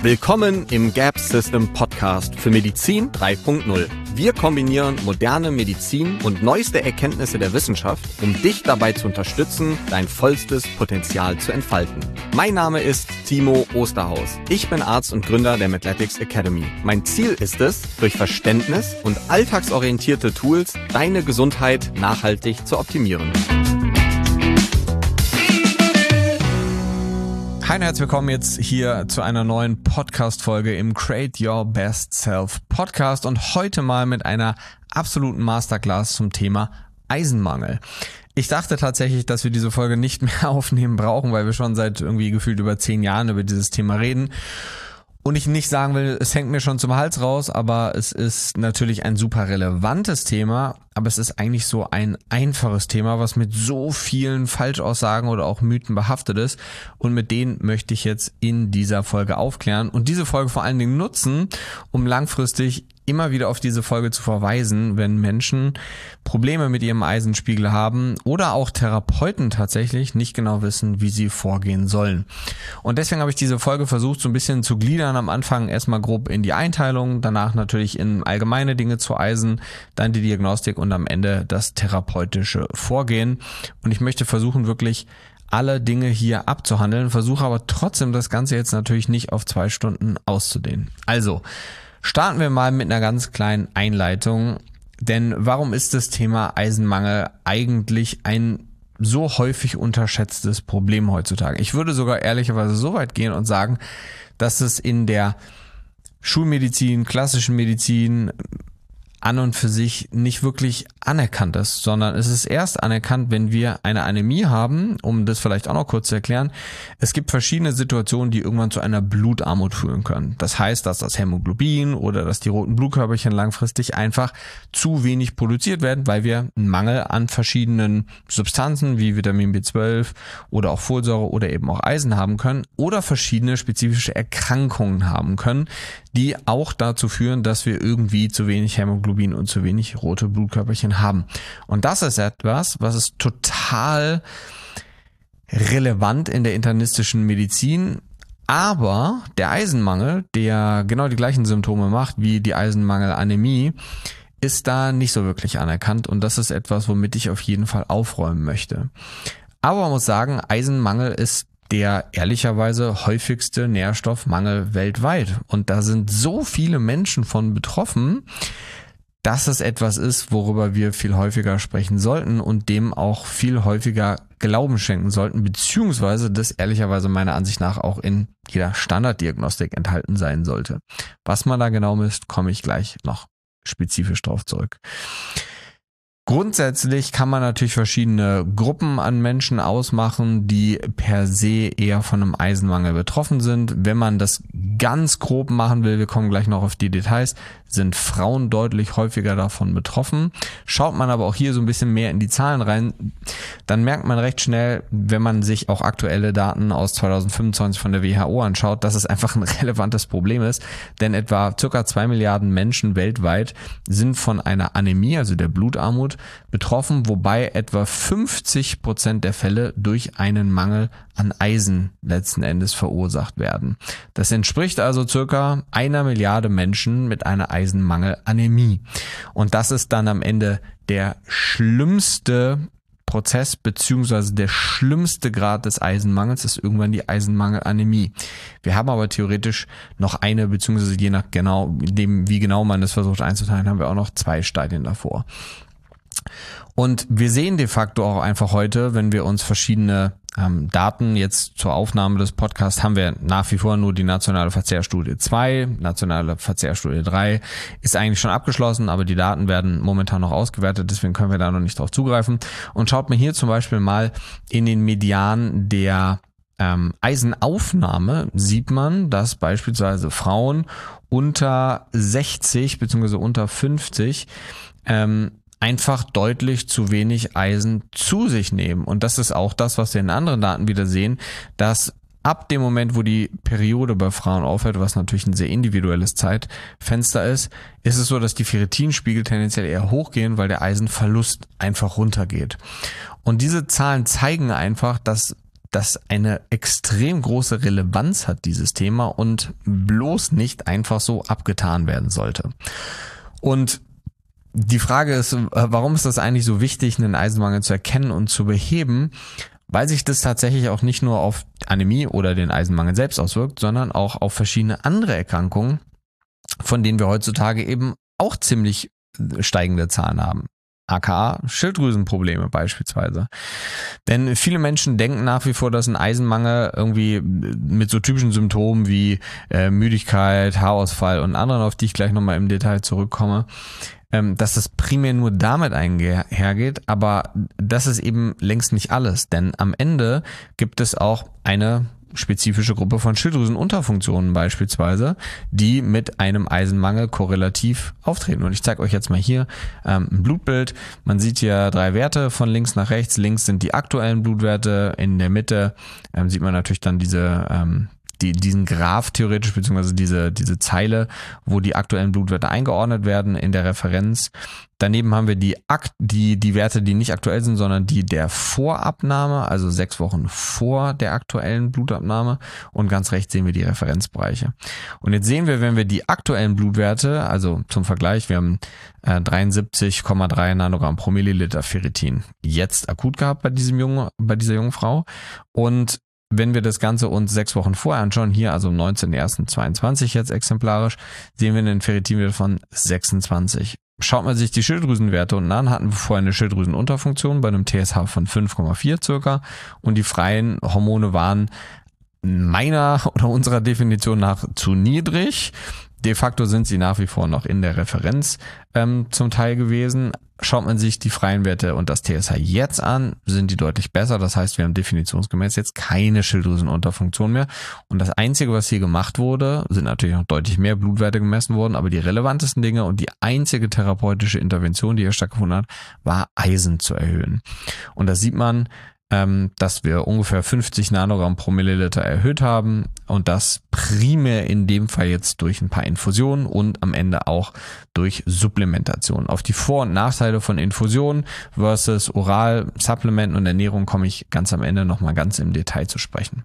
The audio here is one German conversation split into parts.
Willkommen im Gap System Podcast für Medizin 3.0. Wir kombinieren moderne Medizin und neueste Erkenntnisse der Wissenschaft, um dich dabei zu unterstützen, dein vollstes Potenzial zu entfalten. Mein Name ist Timo Osterhaus. Ich bin Arzt und Gründer der Medletics Academy. Mein Ziel ist es, durch Verständnis und alltagsorientierte Tools deine Gesundheit nachhaltig zu optimieren. Hi und herzlich willkommen jetzt hier zu einer neuen Podcast-Folge im Create Your Best Self Podcast und heute mal mit einer absoluten Masterclass zum Thema Eisenmangel. Ich dachte tatsächlich, dass wir diese Folge nicht mehr aufnehmen brauchen, weil wir schon seit irgendwie gefühlt über 10 Jahren über dieses Thema reden. Und ich nicht sagen will, es hängt mir schon zum Hals raus, aber es ist natürlich ein super relevantes Thema, aber es ist eigentlich so ein einfaches Thema, was mit so vielen Falschaussagen oder auch Mythen behaftet ist und mit denen möchte ich jetzt in dieser Folge aufklären und diese Folge vor allen Dingen nutzen, um langfristig immer wieder auf diese Folge zu verweisen, wenn Menschen Probleme mit ihrem Eisenspiegel haben oder auch Therapeuten tatsächlich nicht genau wissen, wie sie vorgehen sollen. Und deswegen habe ich diese Folge versucht, so ein bisschen zu gliedern. Am Anfang erstmal grob in die Einteilung, danach natürlich in allgemeine Dinge zu Eisen, dann die Diagnostik und am Ende das therapeutische Vorgehen. Und ich möchte versuchen, wirklich alle Dinge hier abzuhandeln, versuche aber trotzdem das Ganze jetzt natürlich nicht auf 2 Stunden auszudehnen. Also, starten wir mal mit einer ganz kleinen Einleitung, denn warum ist das Thema Eisenmangel eigentlich ein so häufig unterschätztes Problem heutzutage? Ich würde sogar ehrlicherweise so weit gehen und sagen, dass es in der Schulmedizin, klassischen Medizin an und für sich nicht wirklich anerkannt ist, sondern es ist erst anerkannt, wenn wir eine Anämie haben, um das vielleicht auch noch kurz zu erklären. Es gibt verschiedene Situationen, die irgendwann zu einer Blutarmut führen können. Das heißt, dass das Hämoglobin oder dass die roten Blutkörperchen langfristig einfach zu wenig produziert werden, weil wir einen Mangel an verschiedenen Substanzen wie Vitamin B12 oder auch Folsäure oder eben auch Eisen haben können oder verschiedene spezifische Erkrankungen haben können, die auch dazu führen, dass wir irgendwie zu wenig Hämoglobin und zu wenig rote Blutkörperchen haben. Und das ist etwas, was ist total relevant in der internistischen Medizin, aber der Eisenmangel, der genau die gleichen Symptome macht wie die Eisenmangelanämie, ist da nicht so wirklich anerkannt und das ist etwas, womit ich auf jeden Fall aufräumen möchte. Aber man muss sagen, Eisenmangel ist der ehrlicherweise häufigste Nährstoffmangel weltweit. Und da sind so viele Menschen von betroffen, dass es etwas ist, worüber wir viel häufiger sprechen sollten und dem auch viel häufiger Glauben schenken sollten, beziehungsweise das ehrlicherweise meiner Ansicht nach auch in jeder Standarddiagnostik enthalten sein sollte. Was man da genau misst, komme ich gleich noch spezifisch drauf zurück. Grundsätzlich kann man natürlich verschiedene Gruppen an Menschen ausmachen, die per se eher von einem Eisenmangel betroffen sind. Wenn man das ganz grob machen will, wir kommen gleich noch auf die Details, sind Frauen deutlich häufiger davon betroffen. Schaut man aber auch hier so ein bisschen mehr in die Zahlen rein, dann merkt man recht schnell, wenn man sich auch aktuelle Daten aus 2025 von der WHO anschaut, dass es einfach ein relevantes Problem ist, denn etwa ca. 2 Milliarden Menschen weltweit sind von einer Anämie, also der Blutarmut, betroffen, wobei etwa 50% der Fälle durch einen Mangel an Eisen letzten Endes verursacht werden. Das entspricht also circa 1 Milliarde Menschen mit einer Eisenmangelanämie. Und das ist dann am Ende der schlimmste Prozess beziehungsweise der schlimmste Grad des Eisenmangels ist irgendwann die Eisenmangelanämie. Wir haben aber theoretisch noch eine, beziehungsweise je nach wie genau man das versucht einzuteilen, haben wir auch noch 2 Stadien davor. Und wir sehen de facto auch einfach heute, wenn wir uns verschiedene Daten jetzt zur Aufnahme des Podcasts haben wir nach wie vor nur die nationale Verzehrstudie 2, nationale Verzehrstudie 3 ist eigentlich schon abgeschlossen, aber die Daten werden momentan noch ausgewertet, deswegen können wir da noch nicht drauf zugreifen. Und schaut mir hier zum Beispiel mal in den Median der Eisenaufnahme, sieht man, dass beispielsweise Frauen unter 60 bzw. unter 50 einfach deutlich zu wenig Eisen zu sich nehmen. Und das ist auch das, was wir in anderen Daten wieder sehen, dass ab dem Moment, wo die Periode bei Frauen aufhört, was natürlich ein sehr individuelles Zeitfenster ist, ist es so, dass die Ferritinspiegel tendenziell eher hochgehen, weil der Eisenverlust einfach runtergeht. Und diese Zahlen zeigen einfach, dass das eine extrem große Relevanz hat, dieses Thema, und bloß nicht einfach so abgetan werden sollte. Und die Frage ist, warum ist das eigentlich so wichtig, einen Eisenmangel zu erkennen und zu beheben? Weil sich das tatsächlich auch nicht nur auf Anämie oder den Eisenmangel selbst auswirkt, sondern auch auf verschiedene andere Erkrankungen, von denen wir heutzutage eben auch ziemlich steigende Zahlen haben. aka Schilddrüsenprobleme beispielsweise. Denn viele Menschen denken nach wie vor, dass ein Eisenmangel irgendwie mit so typischen Symptomen wie Müdigkeit, Haarausfall und anderen, auf die ich gleich nochmal im Detail zurückkomme, dass das primär nur damit einhergeht, aber das ist eben längst nicht alles, denn am Ende gibt es auch eine spezifische Gruppe von Schilddrüsenunterfunktionen beispielsweise, die mit einem Eisenmangel korrelativ auftreten. Und ich zeige euch jetzt mal hier ein Blutbild. Man sieht hier 3 Werte von links nach rechts. Links sind die aktuellen Blutwerte, in der Mitte sieht man natürlich dann diesen Graph theoretisch, beziehungsweise diese Zeile, wo die aktuellen Blutwerte eingeordnet werden in der Referenz. Daneben haben wir die Werte, die nicht aktuell sind, sondern die der Vorabnahme, also 6 Wochen vor der aktuellen Blutabnahme. Und ganz rechts sehen wir die Referenzbereiche. Und jetzt sehen wir, wenn wir die aktuellen Blutwerte, also zum Vergleich, wir haben 73,3 Nanogramm pro Milliliter Ferritin jetzt akut gehabt bei dieser jungen Frau. Und wenn wir das Ganze uns 6 Wochen vorher anschauen, hier also am 19.01.22 jetzt exemplarisch, sehen wir einen Ferritinwert von 26. Schaut man sich die Schilddrüsenwerte unten an, hatten wir vorher eine Schilddrüsenunterfunktion bei einem TSH von 5,4 circa und die freien Hormone waren meiner oder unserer Definition nach zu niedrig. De facto sind sie nach wie vor noch in der Referenz zum Teil gewesen. Schaut man sich die freien Werte und das TSH jetzt an, sind die deutlich besser. Das heißt, wir haben definitionsgemäß jetzt keine Schilddrüsenunterfunktion mehr. Und das Einzige, was hier gemacht wurde, sind natürlich noch deutlich mehr Blutwerte gemessen worden, aber die relevantesten Dinge und die einzige therapeutische Intervention, die hier stattgefunden hat, war Eisen zu erhöhen. Und das sieht man, dass wir ungefähr 50 Nanogramm pro Milliliter erhöht haben und das primär in dem Fall jetzt durch ein paar Infusionen und am Ende auch durch Supplementation. Auf die Vor- und Nachteile von Infusionen versus Oral-Supplementen und Ernährung komme ich ganz am Ende nochmal ganz im Detail zu sprechen.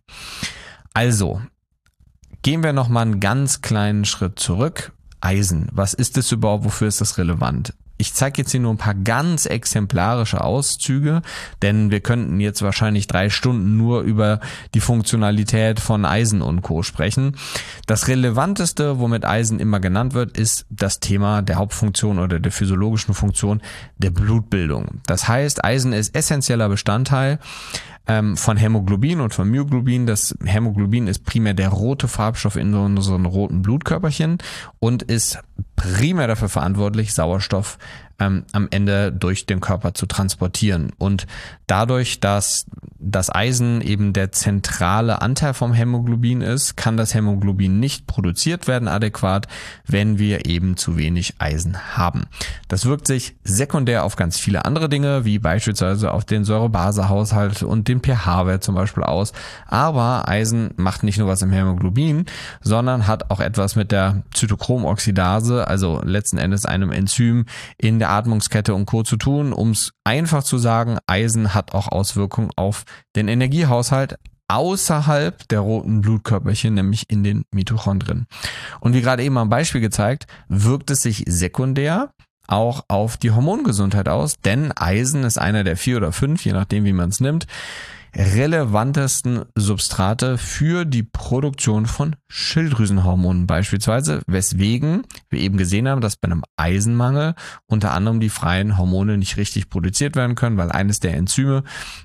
Also, gehen wir nochmal einen ganz kleinen Schritt zurück. Eisen, was ist das überhaupt, wofür ist das relevant? Ich zeige jetzt hier nur ein paar ganz exemplarische Auszüge, denn wir könnten jetzt wahrscheinlich 3 Stunden nur über die Funktionalität von Eisen und Co. sprechen. Das Relevanteste, womit Eisen immer genannt wird, ist das Thema der Hauptfunktion oder der physiologischen Funktion der Blutbildung. Das heißt, Eisen ist essentieller Bestandteil von Hämoglobin und von Myoglobin. Das Hämoglobin ist primär der rote Farbstoff in unseren roten Blutkörperchen und ist primär dafür verantwortlich, Sauerstoff am Ende durch den Körper zu transportieren. Und dadurch, dass das Eisen eben der zentrale Anteil vom Hämoglobin ist, kann das Hämoglobin nicht produziert werden adäquat, wenn wir eben zu wenig Eisen haben. Das wirkt sich sekundär auf ganz viele andere Dinge, wie beispielsweise auf den Säure-Base-Haushalt und den pH-Wert zum Beispiel aus. Aber Eisen macht nicht nur was im Hämoglobin, sondern hat auch etwas mit der Zytochromoxidase, also letzten Endes einem Enzym in der Atmungskette und Co. zu tun. Um es einfach zu sagen, Eisen hat auch Auswirkungen auf den Energiehaushalt außerhalb der roten Blutkörperchen, nämlich in den Mitochondrien. Und wie gerade eben am Beispiel gezeigt, wirkt es sich sekundär auch auf die Hormongesundheit aus, denn Eisen ist einer der 4 oder 5, je nachdem wie man es nimmt, relevantesten Substrate für die Produktion von Schilddrüsenhormonen beispielsweise, weswegen wir eben gesehen haben, dass bei einem Eisenmangel unter anderem die freien Hormone nicht richtig produziert werden können, weil eines der Enzyme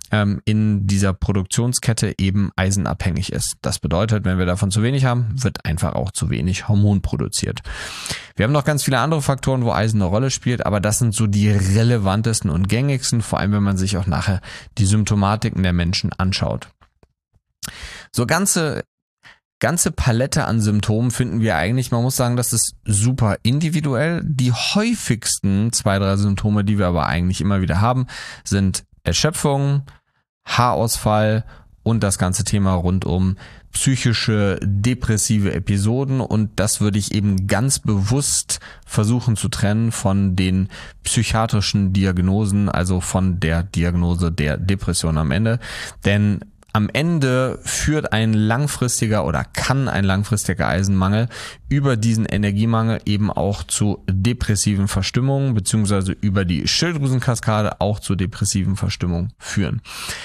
in dieser Produktionskette eben eisenabhängig ist. Das bedeutet, wenn wir davon zu wenig haben, wird einfach auch zu wenig Hormon produziert. Wir haben noch ganz viele andere Faktoren, wo Eisen eine Rolle spielt, aber das sind so die relevantesten und gängigsten, vor allem wenn man sich auch nachher die Symptomatiken der Menschen anschaut. So ganze Palette an Symptomen finden wir eigentlich, man muss sagen, das ist super individuell. Die häufigsten 2, 3 Symptome, die wir aber eigentlich immer wieder haben, sind Erschöpfung, Haarausfall und das ganze Thema rund um psychische, depressive Episoden, und das würde ich eben ganz bewusst versuchen zu trennen von den psychiatrischen Diagnosen, also von der Diagnose der Depression am Ende, denn am Ende führt ein langfristiger oder kann ein langfristiger Eisenmangel über diesen Energiemangel eben auch zu depressiven Verstimmungen beziehungsweise über die Schilddrüsenkaskade auch zu depressiven Verstimmungen führen.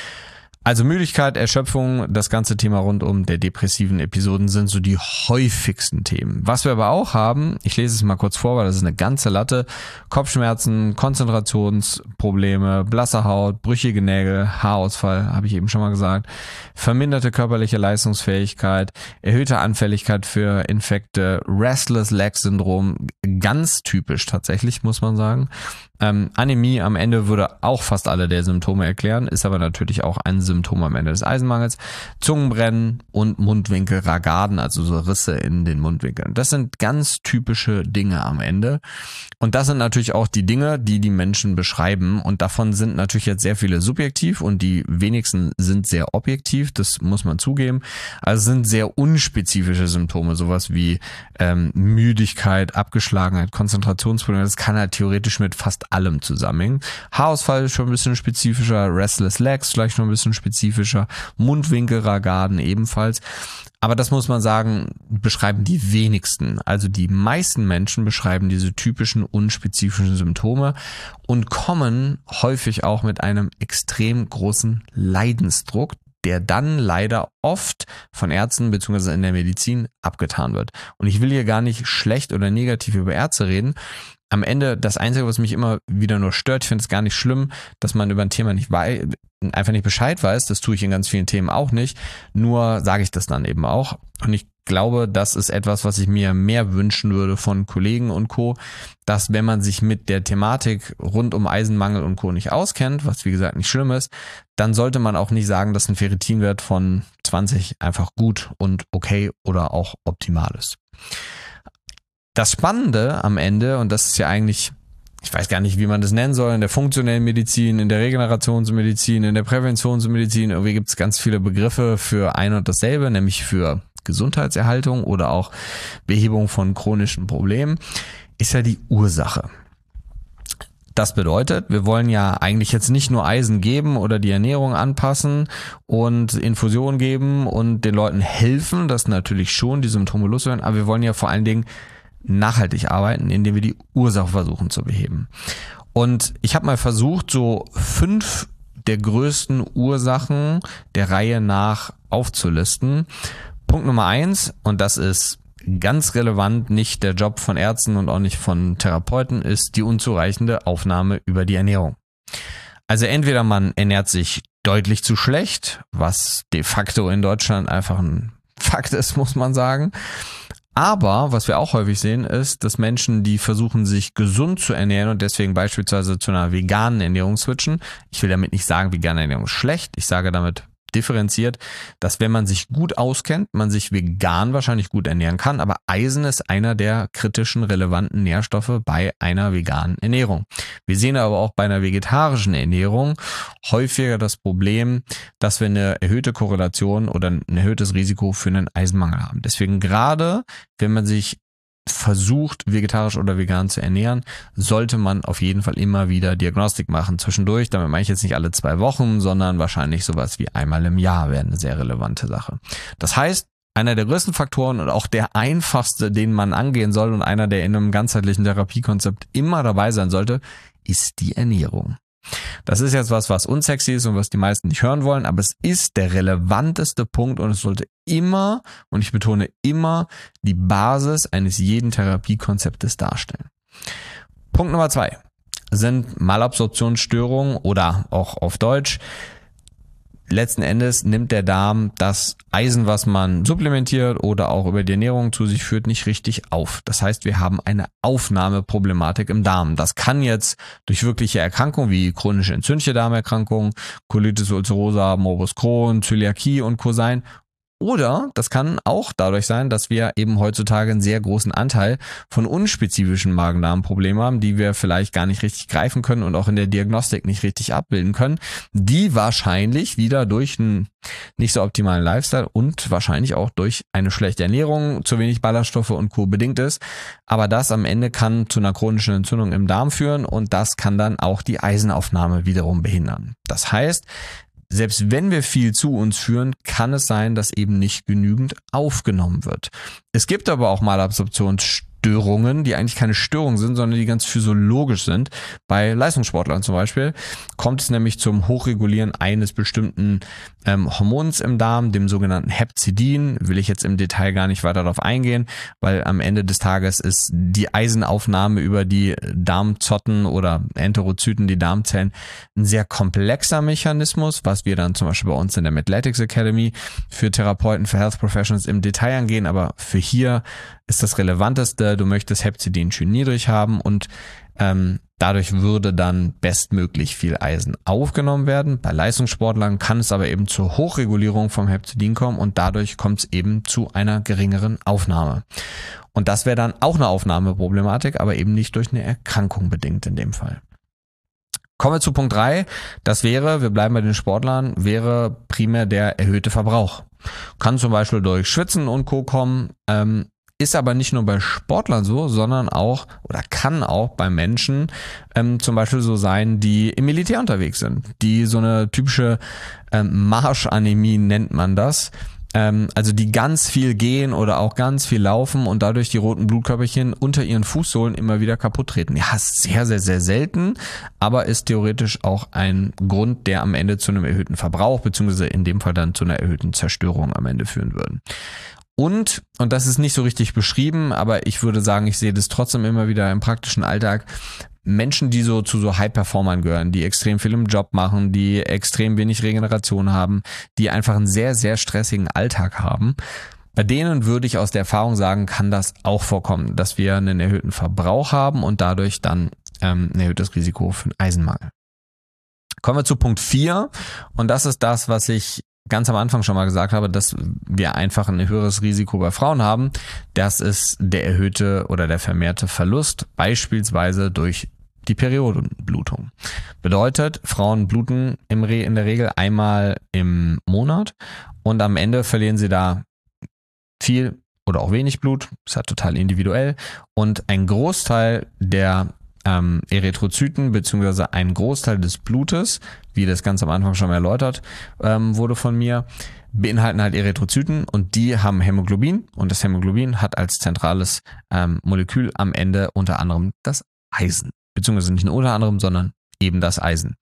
Also Müdigkeit, Erschöpfung, das ganze Thema rund um der depressiven Episoden sind so die häufigsten Themen. Was wir aber auch haben, ich lese es mal kurz vor, weil das ist eine ganze Latte: Kopfschmerzen, Konzentrationsprobleme, blasse Haut, brüchige Nägel, Haarausfall, habe ich eben schon mal gesagt, verminderte körperliche Leistungsfähigkeit, erhöhte Anfälligkeit für Infekte, Restless Leg Syndrom, ganz typisch tatsächlich, muss man sagen. Anämie am Ende würde auch fast alle der Symptome erklären, ist aber natürlich auch ein Symptom am Ende des Eisenmangels. Zungenbrennen und Mundwinkelragaden, also so Risse in den Mundwinkeln. Das sind ganz typische Dinge am Ende. Und das sind natürlich auch die Dinge, die die Menschen beschreiben. Und davon sind natürlich jetzt sehr viele subjektiv und die wenigsten sind sehr objektiv, das muss man zugeben. Also sind sehr unspezifische Symptome, sowas wie Müdigkeit, Abgeschlagenheit, Konzentrationsprobleme. Das kann halt theoretisch mit fast allem zusammenhängen. Haarausfall ist schon ein bisschen spezifischer, Restless Legs vielleicht noch ein bisschen spezifischer, Mundwinkelragaden ebenfalls. Aber das muss man sagen, beschreiben die wenigsten. Also die meisten Menschen beschreiben diese typischen unspezifischen Symptome und kommen häufig auch mit einem extrem großen Leidensdruck, der dann leider oft von Ärzten bzw. in der Medizin abgetan wird. Und ich will hier gar nicht schlecht oder negativ über Ärzte reden. Am Ende, das Einzige, was mich immer wieder nur stört, ich finde es gar nicht schlimm, dass man über ein Thema einfach nicht Bescheid weiß. Das tue ich in ganz vielen Themen auch nicht. Nur sage ich das dann eben auch. Und ich glaube, das ist etwas, was ich mir mehr wünschen würde von Kollegen und Co., dass wenn man sich mit der Thematik rund um Eisenmangel und Co. nicht auskennt, was wie gesagt nicht schlimm ist, dann sollte man auch nicht sagen, dass ein Ferritinwert von 20 einfach gut und okay oder auch optimal ist. Das Spannende am Ende, und das ist ja eigentlich, ich weiß gar nicht, wie man das nennen soll, in der funktionellen Medizin, in der Regenerationsmedizin, in der Präventionsmedizin, irgendwie gibt es ganz viele Begriffe für ein und dasselbe, nämlich für Gesundheitserhaltung oder auch Behebung von chronischen Problemen, ist ja die Ursache. Das bedeutet, wir wollen ja eigentlich jetzt nicht nur Eisen geben oder die Ernährung anpassen und Infusion geben und den Leuten helfen, das natürlich schon, die Symptome loswerden, aber wir wollen ja vor allen Dingen nachhaltig arbeiten, indem wir die Ursache versuchen zu beheben. Und ich habe mal versucht, so 5 der größten Ursachen der Reihe nach aufzulisten. Punkt Nummer 1, und das ist ganz relevant, nicht der Job von Ärzten und auch nicht von Therapeuten, ist die unzureichende Aufnahme über die Ernährung. Also entweder man ernährt sich deutlich zu schlecht, was de facto in Deutschland einfach ein Fakt ist, muss man sagen. Aber was wir auch häufig sehen, ist, dass Menschen, die versuchen, sich gesund zu ernähren und deswegen beispielsweise zu einer veganen Ernährung switchen, ich will damit nicht sagen, vegane Ernährung ist schlecht, ich sage damit differenziert, dass wenn man sich gut auskennt, man sich vegan wahrscheinlich gut ernähren kann, aber Eisen ist einer der kritischen, relevanten Nährstoffe bei einer veganen Ernährung. Wir sehen aber auch bei einer vegetarischen Ernährung häufiger das Problem, dass wir eine erhöhte Korrelation oder ein erhöhtes Risiko für einen Eisenmangel haben. Deswegen gerade, wenn man sich versucht, vegetarisch oder vegan zu ernähren, sollte man auf jeden Fall immer wieder Diagnostik machen zwischendurch. Damit meine ich jetzt nicht alle 2 Wochen, sondern wahrscheinlich sowas wie einmal im Jahr wäre eine sehr relevante Sache. Das heißt, einer der größten Faktoren und auch der einfachste, den man angehen soll und einer, der in einem ganzheitlichen Therapiekonzept immer dabei sein sollte, ist die Ernährung. Das ist jetzt was unsexy ist und was die meisten nicht hören wollen, aber es ist der relevanteste Punkt und es sollte immer, und ich betone immer, die Basis eines jeden Therapiekonzeptes darstellen. Punkt Nummer 2 sind Malabsorptionsstörungen oder auch auf Deutsch, letzten Endes nimmt der Darm das Eisen, was man supplementiert oder auch über die Ernährung zu sich führt, nicht richtig auf. Das heißt, wir haben eine Aufnahmeproblematik im Darm. Das kann jetzt durch wirkliche Erkrankungen wie chronische entzündliche Darmerkrankungen, Colitis ulcerosa, Morbus Crohn, Zöliakie und Co. sein. Oder das kann auch dadurch sein, dass wir eben heutzutage einen sehr großen Anteil von unspezifischen Magen-Darm-Problemen haben, die wir vielleicht gar nicht richtig greifen können und auch in der Diagnostik nicht richtig abbilden können, die wahrscheinlich wieder durch einen nicht so optimalen Lifestyle und wahrscheinlich auch durch eine schlechte Ernährung, zu wenig Ballaststoffe und Co. bedingt ist. Aber das am Ende kann zu einer chronischen Entzündung im Darm führen und das kann dann auch die Eisenaufnahme wiederum behindern. Das heißt, selbst wenn wir viel zu uns führen, kann es sein, dass eben nicht genügend aufgenommen wird. Es gibt aber auch Malabsorptionsstörungen, die eigentlich keine Störungen sind, sondern die ganz physiologisch sind. Bei Leistungssportlern zum Beispiel kommt es nämlich zum Hochregulieren eines bestimmten Hormons im Darm, dem sogenannten Hepzidin. Will ich jetzt im Detail gar nicht weiter darauf eingehen, weil am Ende des Tages ist die Eisenaufnahme über die Darmzotten oder Enterozyten, die Darmzellen, ein sehr komplexer Mechanismus, was wir dann zum Beispiel bei uns in der Medletics Academy für Therapeuten, für Health Professionals im Detail angehen, aber für hier ist das Relevanteste, du möchtest Hepzidin schön niedrig haben und dadurch würde dann bestmöglich viel Eisen aufgenommen werden. Bei Leistungssportlern kann es aber eben zur Hochregulierung vom Hepzidin kommen und dadurch kommt es eben zu einer geringeren Aufnahme. Und das wäre dann auch eine Aufnahmeproblematik, aber eben nicht durch eine Erkrankung bedingt in dem Fall. Kommen wir zu Punkt 3. Das wäre, wir bleiben bei den Sportlern, wäre primär der erhöhte Verbrauch. Kann zum Beispiel durch Schwitzen und Co. kommen, ist aber nicht nur bei Sportlern so, sondern auch oder kann auch bei Menschen zum Beispiel so sein, die im Militär unterwegs sind, die so eine typische Marschanämie nennt man das, also die ganz viel gehen oder auch ganz viel laufen und dadurch die roten Blutkörperchen unter ihren Fußsohlen immer wieder kaputt treten. Ja, ist sehr, sehr, sehr selten, aber ist theoretisch auch ein Grund, der am Ende zu einem erhöhten Verbrauch beziehungsweise in dem Fall dann zu einer erhöhten Zerstörung am Ende führen würden. Und das ist nicht so richtig beschrieben, aber ich würde sagen, ich sehe das trotzdem immer wieder im praktischen Alltag, Menschen, die so zu so High-Performern gehören, die extrem viel im Job machen, die extrem wenig Regeneration haben, die einfach einen sehr, sehr stressigen Alltag haben, bei denen würde ich aus der Erfahrung sagen, kann das auch vorkommen, dass wir einen erhöhten Verbrauch haben und dadurch dann ein erhöhtes Risiko für einen Eisenmangel. Kommen wir zu Punkt 4 und das ist das, was ich ganz am Anfang schon mal gesagt habe, dass wir einfach ein höheres Risiko bei Frauen haben. Das ist der erhöhte oder der vermehrte Verlust, beispielsweise durch die Periodenblutung. Bedeutet, Frauen bluten in der Regel einmal im Monat und am Ende verlieren sie da viel oder auch wenig Blut. Das ist halt total individuell und ein Großteil der Erythrozyten beziehungsweise ein Großteil des Blutes, wie das ganz am Anfang schon mal erläutert wurde von mir, beinhalten halt Erythrozyten und die haben Hämoglobin und das Hämoglobin hat als zentrales Molekül am Ende unter anderem das Eisen, beziehungsweise nicht nur unter anderem, sondern eben das Eisen.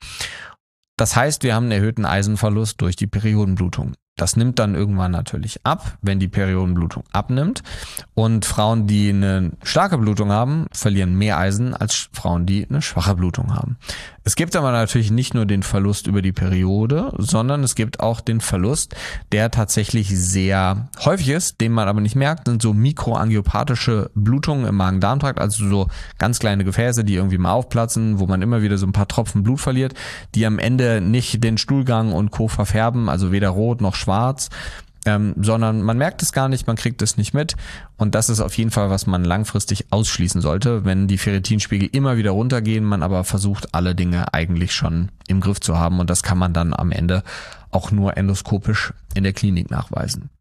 Das heißt, wir haben einen erhöhten Eisenverlust durch die Periodenblutung. Das nimmt dann irgendwann natürlich ab, wenn die Periodenblutung abnimmt. Und Frauen, die eine starke Blutung haben, verlieren mehr Eisen als Frauen, die eine schwache Blutung haben. Es gibt aber natürlich nicht nur den Verlust über die Periode, sondern es gibt auch den Verlust, der tatsächlich sehr häufig ist, den man aber nicht merkt, sind so mikroangiopathische Blutungen im Magen-Darm-Trakt, also so ganz kleine Gefäße, die irgendwie mal aufplatzen, wo man immer wieder so ein paar Tropfen Blut verliert, die am Ende nicht den Stuhlgang und Co. verfärben, also weder rot noch schwarz, sondern man merkt es gar nicht, man kriegt es nicht mit und das ist auf jeden Fall, was man langfristig ausschließen sollte, wenn die Ferritinspiegel immer wieder runtergehen, man aber versucht, alle Dinge eigentlich schon im Griff zu haben und das kann man dann am Ende auch nur endoskopisch in der Klinik nachweisen.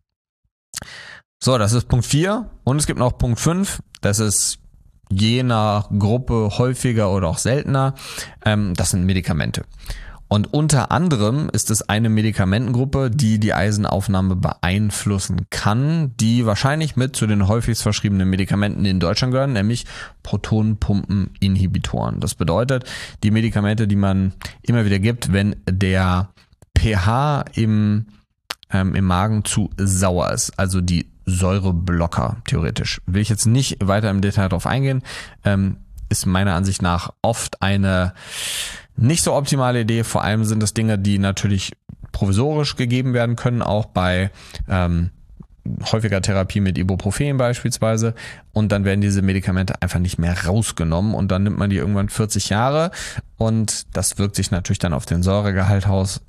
So, das ist Punkt 4 und es gibt noch Punkt 5, das ist je nach Gruppe häufiger oder auch seltener, das sind Medikamente. Und unter anderem ist es eine Medikamentengruppe, die die Eisenaufnahme beeinflussen kann, die wahrscheinlich mit zu den häufigst verschriebenen Medikamenten in Deutschland gehören, nämlich Protonpumpeninhibitoren. Das bedeutet, die Medikamente, die man immer wieder gibt, wenn der pH im Magen zu sauer ist, also die Säureblocker theoretisch. Will ich jetzt nicht weiter im Detail darauf eingehen, ist meiner Ansicht nach oft eine nicht so optimale Idee, vor allem sind das Dinge, die natürlich provisorisch gegeben werden können, auch bei häufiger Therapie mit Ibuprofen beispielsweise und dann werden diese Medikamente einfach nicht mehr rausgenommen und dann nimmt man die irgendwann 40 Jahre und das wirkt sich natürlich dann auf den Säuregehalt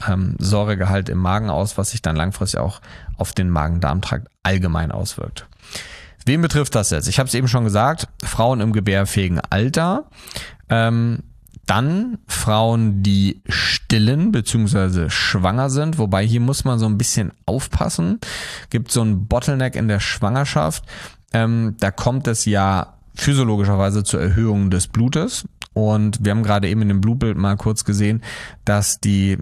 im Magen aus, was sich dann langfristig auch auf den Magen-Darm-Trakt allgemein auswirkt. Wen betrifft das jetzt? Ich habe es eben schon gesagt, Frauen im gebärfähigen Alter, dann Frauen, die stillen bzw. schwanger sind, wobei hier muss man so ein bisschen aufpassen. Gibt so ein Bottleneck in der Schwangerschaft. Da kommt es ja physiologischerweise zur Erhöhung des Blutes. Und wir haben gerade eben in dem Blutbild mal kurz gesehen, dass die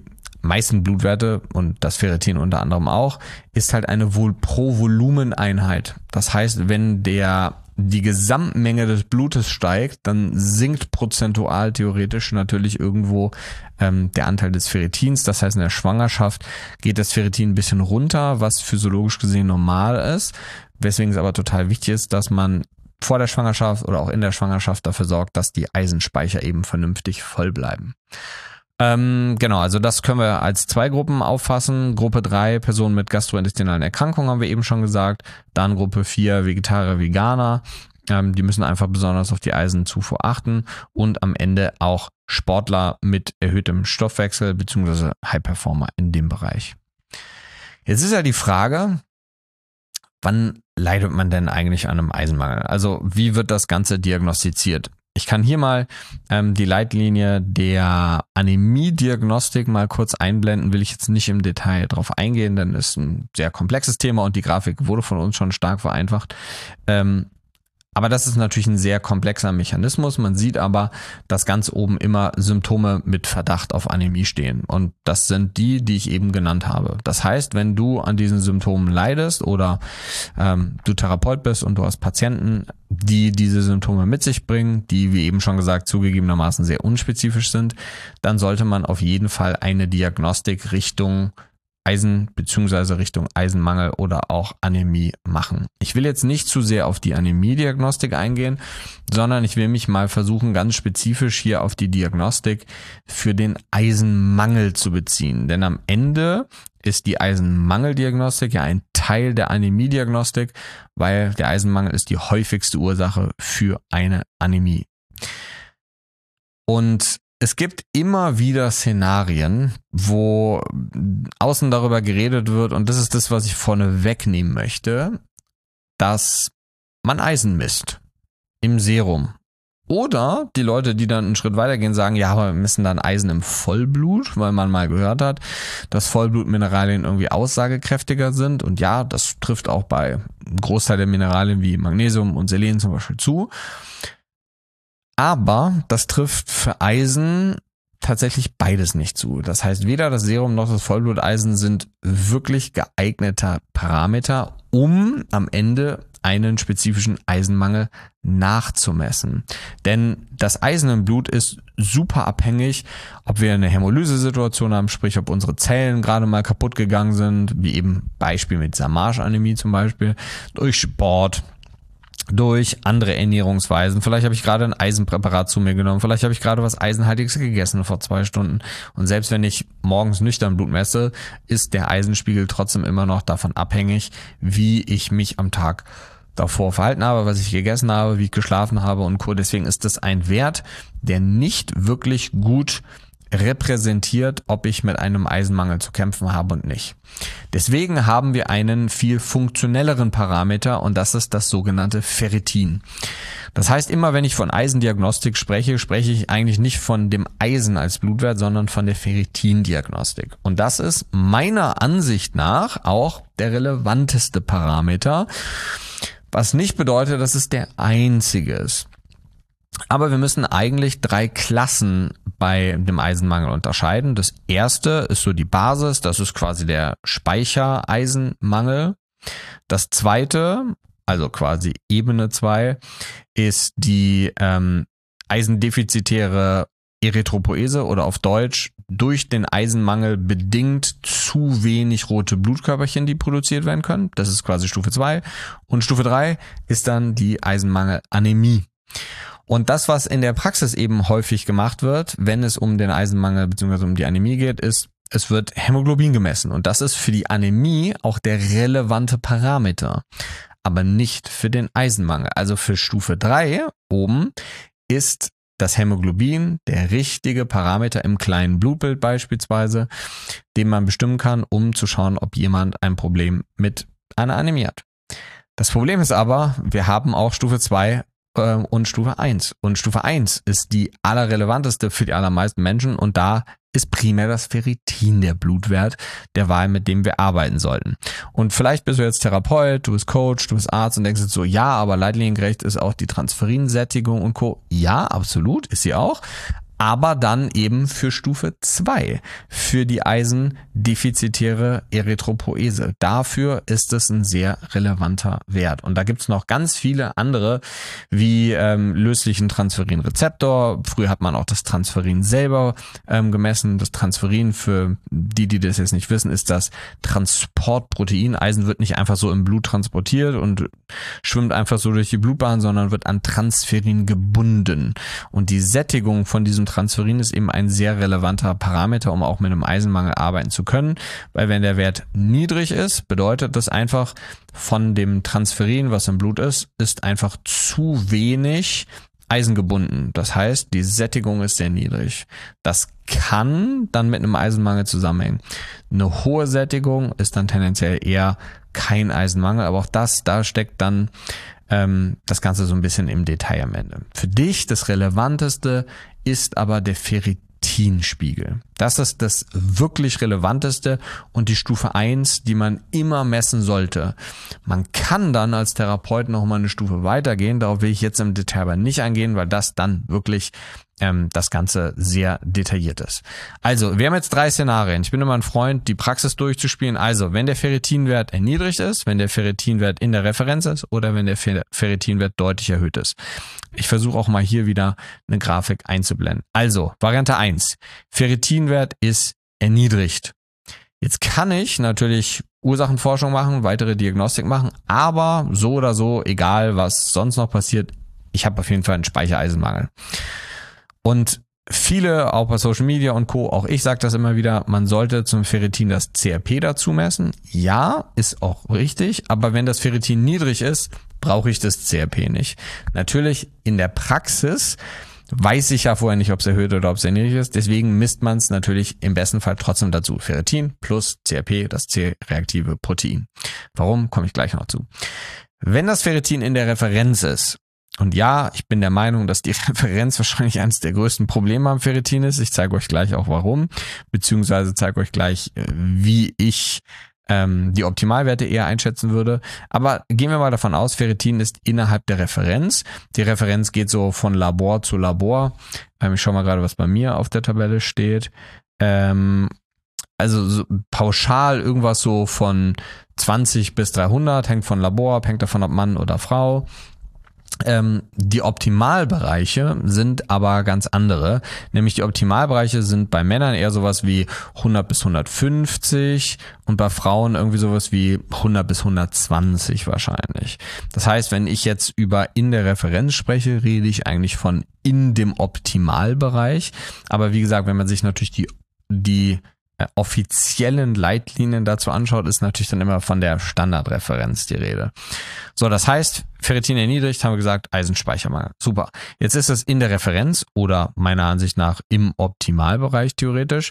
meisten Blutwerte und das Ferritin unter anderem auch, ist halt eine pro Volumeneinheit. Das heißt, wenn die Gesamtmenge des Blutes steigt, dann sinkt prozentual theoretisch natürlich irgendwo der Anteil des Ferritins. Das heißt, in der Schwangerschaft geht das Ferritin ein bisschen runter, was physiologisch gesehen normal ist. Weswegen es aber total wichtig ist, dass man vor der Schwangerschaft oder auch in der Schwangerschaft dafür sorgt, dass die Eisenspeicher eben vernünftig voll bleiben. Genau, also das können wir als 2 Gruppen auffassen. Gruppe 3, Personen mit gastrointestinalen Erkrankungen, haben wir eben schon gesagt. Dann Gruppe 4, Vegetarier, Veganer. Die müssen einfach besonders auf die Eisenzufuhr achten. Und am Ende auch Sportler mit erhöhtem Stoffwechsel bzw. High-Performer in dem Bereich. Jetzt ist ja die Frage, wann leidet man denn eigentlich an einem Eisenmangel? Also wie wird das Ganze diagnostiziert? Ich kann hier mal die Leitlinie der Anämie-Diagnostik mal kurz einblenden, will ich jetzt nicht im Detail drauf eingehen, denn es ist ein sehr komplexes Thema und die Grafik wurde von uns schon stark vereinfacht. Aber das ist natürlich ein sehr komplexer Mechanismus. Man sieht aber, dass ganz oben immer Symptome mit Verdacht auf Anämie stehen. Und das sind die ich eben genannt habe. Das heißt, wenn du an diesen Symptomen leidest oder du Therapeut bist und du hast Patienten, die diese Symptome mit sich bringen, die, wie eben schon gesagt, zugegebenermaßen sehr unspezifisch sind, dann sollte man auf jeden Fall eine Diagnostik Richtung Eisen bzw. Richtung Eisenmangel oder auch Anämie machen. Ich will jetzt nicht zu sehr auf die Anämie-Diagnostik eingehen, sondern ich will mich mal versuchen, ganz spezifisch hier auf die Diagnostik für den Eisenmangel zu beziehen. Denn am Ende ist die Eisenmangeldiagnostik ja ein Teil der Anämie-Diagnostik, weil der Eisenmangel ist die häufigste Ursache für eine Anämie. Und es gibt immer wieder Szenarien, wo außen darüber geredet wird, und das ist das, was ich vorne wegnehmen möchte, dass man Eisen misst im Serum. Oder die Leute, die dann einen Schritt weitergehen, sagen, ja, aber wir messen dann Eisen im Vollblut, weil man mal gehört hat, dass Vollblutmineralien irgendwie aussagekräftiger sind. Und ja, das trifft auch bei einem Großteil der Mineralien wie Magnesium und Selen zum Beispiel zu. Aber das trifft für Eisen tatsächlich beides nicht zu. Das heißt, weder das Serum noch das Vollbluteisen sind wirklich geeigneter Parameter, um am Ende einen spezifischen Eisenmangel nachzumessen. Denn das Eisen im Blut ist super abhängig, ob wir eine Hämolysesituation haben, sprich ob unsere Zellen gerade mal kaputt gegangen sind, wie eben Beispiel mit Samage-Anämie zum Beispiel, durch Sport, durch andere Ernährungsweisen. Vielleicht habe ich gerade ein Eisenpräparat zu mir genommen. Vielleicht habe ich gerade was Eisenhaltiges gegessen vor 2 Stunden. Und selbst wenn ich morgens nüchtern Blut messe, ist der Eisenspiegel trotzdem immer noch davon abhängig, wie ich mich am Tag davor verhalten habe, was ich gegessen habe, wie ich geschlafen habe und Co. Deswegen ist das ein Wert, der nicht wirklich gut repräsentiert, ob ich mit einem Eisenmangel zu kämpfen habe und nicht. Deswegen haben wir einen viel funktionelleren Parameter und das ist das sogenannte Ferritin. Das heißt, immer wenn ich von Eisendiagnostik spreche, spreche ich eigentlich nicht von dem Eisen als Blutwert, sondern von der Ferritindiagnostik. Und das ist meiner Ansicht nach auch der relevanteste Parameter, was nicht bedeutet, dass es der einzige ist. Aber wir müssen eigentlich 3 Klassen bei dem Eisenmangel unterscheiden. Das erste ist so die Basis, das ist quasi der Speichereisenmangel. Das zweite, also quasi Ebene 2, ist die eisendefizitäre Erythropoese oder auf Deutsch durch den Eisenmangel bedingt zu wenig rote Blutkörperchen, die produziert werden können. Das ist quasi Stufe 2. Und Stufe 3 ist dann die Eisenmangelanämie. Und das, was in der Praxis eben häufig gemacht wird, wenn es um den Eisenmangel bzw. um die Anämie geht, ist, es wird Hämoglobin gemessen. Und das ist für die Anämie auch der relevante Parameter, aber nicht für den Eisenmangel. Also für Stufe 3 oben ist das Hämoglobin der richtige Parameter im kleinen Blutbild beispielsweise, den man bestimmen kann, um zu schauen, ob jemand ein Problem mit einer Anämie hat. Das Problem ist aber, wir haben auch Stufe 2 und Stufe 1. Und Stufe 1 ist die allerrelevanteste für die allermeisten Menschen und da ist primär das Ferritin der Blutwert der Wahl, mit dem wir arbeiten sollten. Und vielleicht bist du jetzt Therapeut, du bist Coach, du bist Arzt und denkst jetzt so, ja, aber leitliniengerecht ist auch die Transferinsättigung und Co. Ja, absolut, ist sie auch. aber dann eben für Stufe 2, für die eisendefizitäre Erythropoese. Dafür ist es ein sehr relevanter Wert. Und da gibt es noch ganz viele andere, wie löslichen Transferinrezeptor. Früher hat man auch das Transferin selber gemessen. Das Transferin, für die das jetzt nicht wissen, ist das Transportprotein. Eisen wird nicht einfach so im Blut transportiert und schwimmt einfach so durch die Blutbahn, sondern wird an Transferin gebunden. Und die Sättigung von diesem Transferin ist eben ein sehr relevanter Parameter, um auch mit einem Eisenmangel arbeiten zu können, weil wenn der Wert niedrig ist, bedeutet das einfach, von dem Transferin, was im Blut ist einfach zu wenig Eisen gebunden. Das heißt, die Sättigung ist sehr niedrig. Das kann dann mit einem Eisenmangel zusammenhängen. Eine hohe Sättigung ist dann tendenziell eher kein Eisenmangel, aber auch da steckt dann das Ganze so ein bisschen im Detail am Ende. Für dich das Relevanteste ist aber der Ferritinspiegel. Das ist das wirklich Relevanteste und die Stufe 1, die man immer messen sollte. Man kann dann als Therapeut noch mal eine Stufe weitergehen, darauf will ich jetzt im Detail aber nicht eingehen, weil das dann wirklich das Ganze sehr detailliert ist. Also, wir haben jetzt 3 Szenarien. Ich bin immer ein Freund, die Praxis durchzuspielen. Also, wenn der Ferritinwert erniedrigt ist, wenn der Ferritinwert in der Referenz ist oder wenn der Ferritinwert deutlich erhöht ist. Ich versuche auch mal hier wieder eine Grafik einzublenden. Also, Variante 1. Ferritinwert ist erniedrigt. Jetzt kann ich natürlich Ursachenforschung machen, weitere Diagnostik machen, aber so oder so, egal was sonst noch passiert, ich habe auf jeden Fall einen Speichereisenmangel. Und viele, auch bei Social Media und Co., auch ich sage das immer wieder, man sollte zum Ferritin das CRP dazu messen. Ja, ist auch richtig, aber wenn das Ferritin niedrig ist, brauche ich das CRP nicht. Natürlich in der Praxis weiß ich ja vorher nicht, ob es erhöht oder ob es niedrig ist. Deswegen misst man es natürlich im besten Fall trotzdem dazu. Ferritin plus CRP, das C-reaktive Protein. Warum, komme ich gleich noch zu. Wenn das Ferritin in der Referenz ist, und ja, ich bin der Meinung, dass die Referenz wahrscheinlich eines der größten Probleme am Ferritin ist. Ich zeige euch gleich auch warum, beziehungsweise zeige euch gleich, wie ich die Optimalwerte eher einschätzen würde. Aber gehen wir mal davon aus, Ferritin ist innerhalb der Referenz. Die Referenz geht so von Labor zu Labor. Ich schaue mal gerade, was bei mir auf der Tabelle steht. Also so pauschal irgendwas so von 20 bis 300, hängt von Labor ab, hängt davon ob Mann oder Frau. Die Optimalbereiche sind aber ganz andere, nämlich die Optimalbereiche sind bei Männern eher sowas wie 100 bis 150 und bei Frauen irgendwie sowas wie 100 bis 120 wahrscheinlich. Das heißt, wenn ich jetzt über in der Referenz spreche, rede ich eigentlich von in dem Optimalbereich, aber wie gesagt, wenn man sich natürlich die offiziellen Leitlinien dazu anschaut, ist natürlich dann immer von der Standardreferenz die Rede. So, das heißt, Ferritin erniedrigt, haben wir gesagt, Eisenspeichermangel. Super. Jetzt ist es in der Referenz oder meiner Ansicht nach im Optimalbereich theoretisch.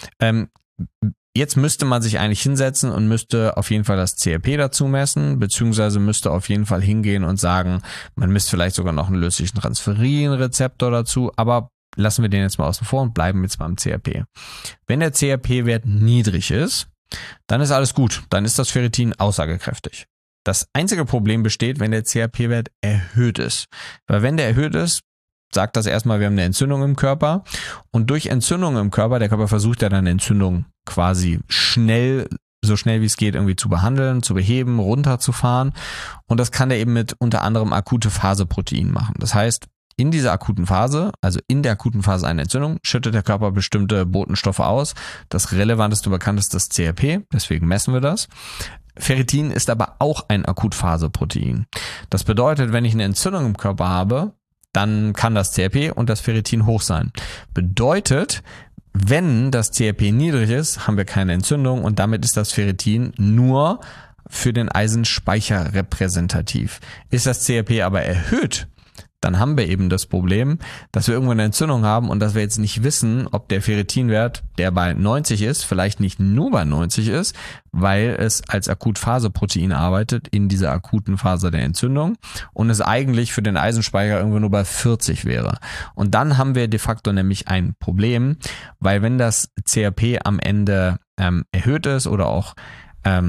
Jetzt müsste man sich eigentlich hinsetzen und müsste auf jeden Fall das CRP dazu messen, beziehungsweise müsste auf jeden Fall hingehen und sagen, man misst vielleicht sogar noch einen löslichen Transferinrezeptor dazu, aber lassen wir den jetzt mal außen vor und bleiben jetzt beim CRP. Wenn der CRP-Wert niedrig ist, dann ist alles gut. Dann ist das Ferritin aussagekräftig. Das einzige Problem besteht, wenn der CRP-Wert erhöht ist. Weil wenn der erhöht ist, sagt das erstmal, wir haben eine Entzündung im Körper. Und durch Entzündung im Körper, der Körper versucht ja dann Entzündung quasi so schnell wie es geht irgendwie zu behandeln, zu beheben, runterzufahren. Und das kann er eben mit unter anderem akute Phase-Protein machen. Das heißt, in dieser akuten Phase, also in der akuten Phase einer Entzündung, schüttet der Körper bestimmte Botenstoffe aus. Das relevanteste und bekannteste ist das CRP, deswegen messen wir das. Ferritin ist aber auch ein Akutphase-Protein. Das bedeutet, wenn ich eine Entzündung im Körper habe, dann kann das CRP und das Ferritin hoch sein. Bedeutet, wenn das CRP niedrig ist, haben wir keine Entzündung und damit ist das Ferritin nur für den Eisenspeicher repräsentativ. Ist das CRP aber erhöht, dann haben wir eben das Problem, dass wir irgendwo eine Entzündung haben und dass wir jetzt nicht wissen, ob der Ferritinwert, der bei 90 ist, vielleicht nicht nur bei 90 ist, weil es als Akutphase-Protein arbeitet in dieser akuten Phase der Entzündung und es eigentlich für den Eisenspeicher irgendwo nur bei 40 wäre. Und dann haben wir de facto nämlich ein Problem, weil wenn das CRP am Ende erhöht ist oder auch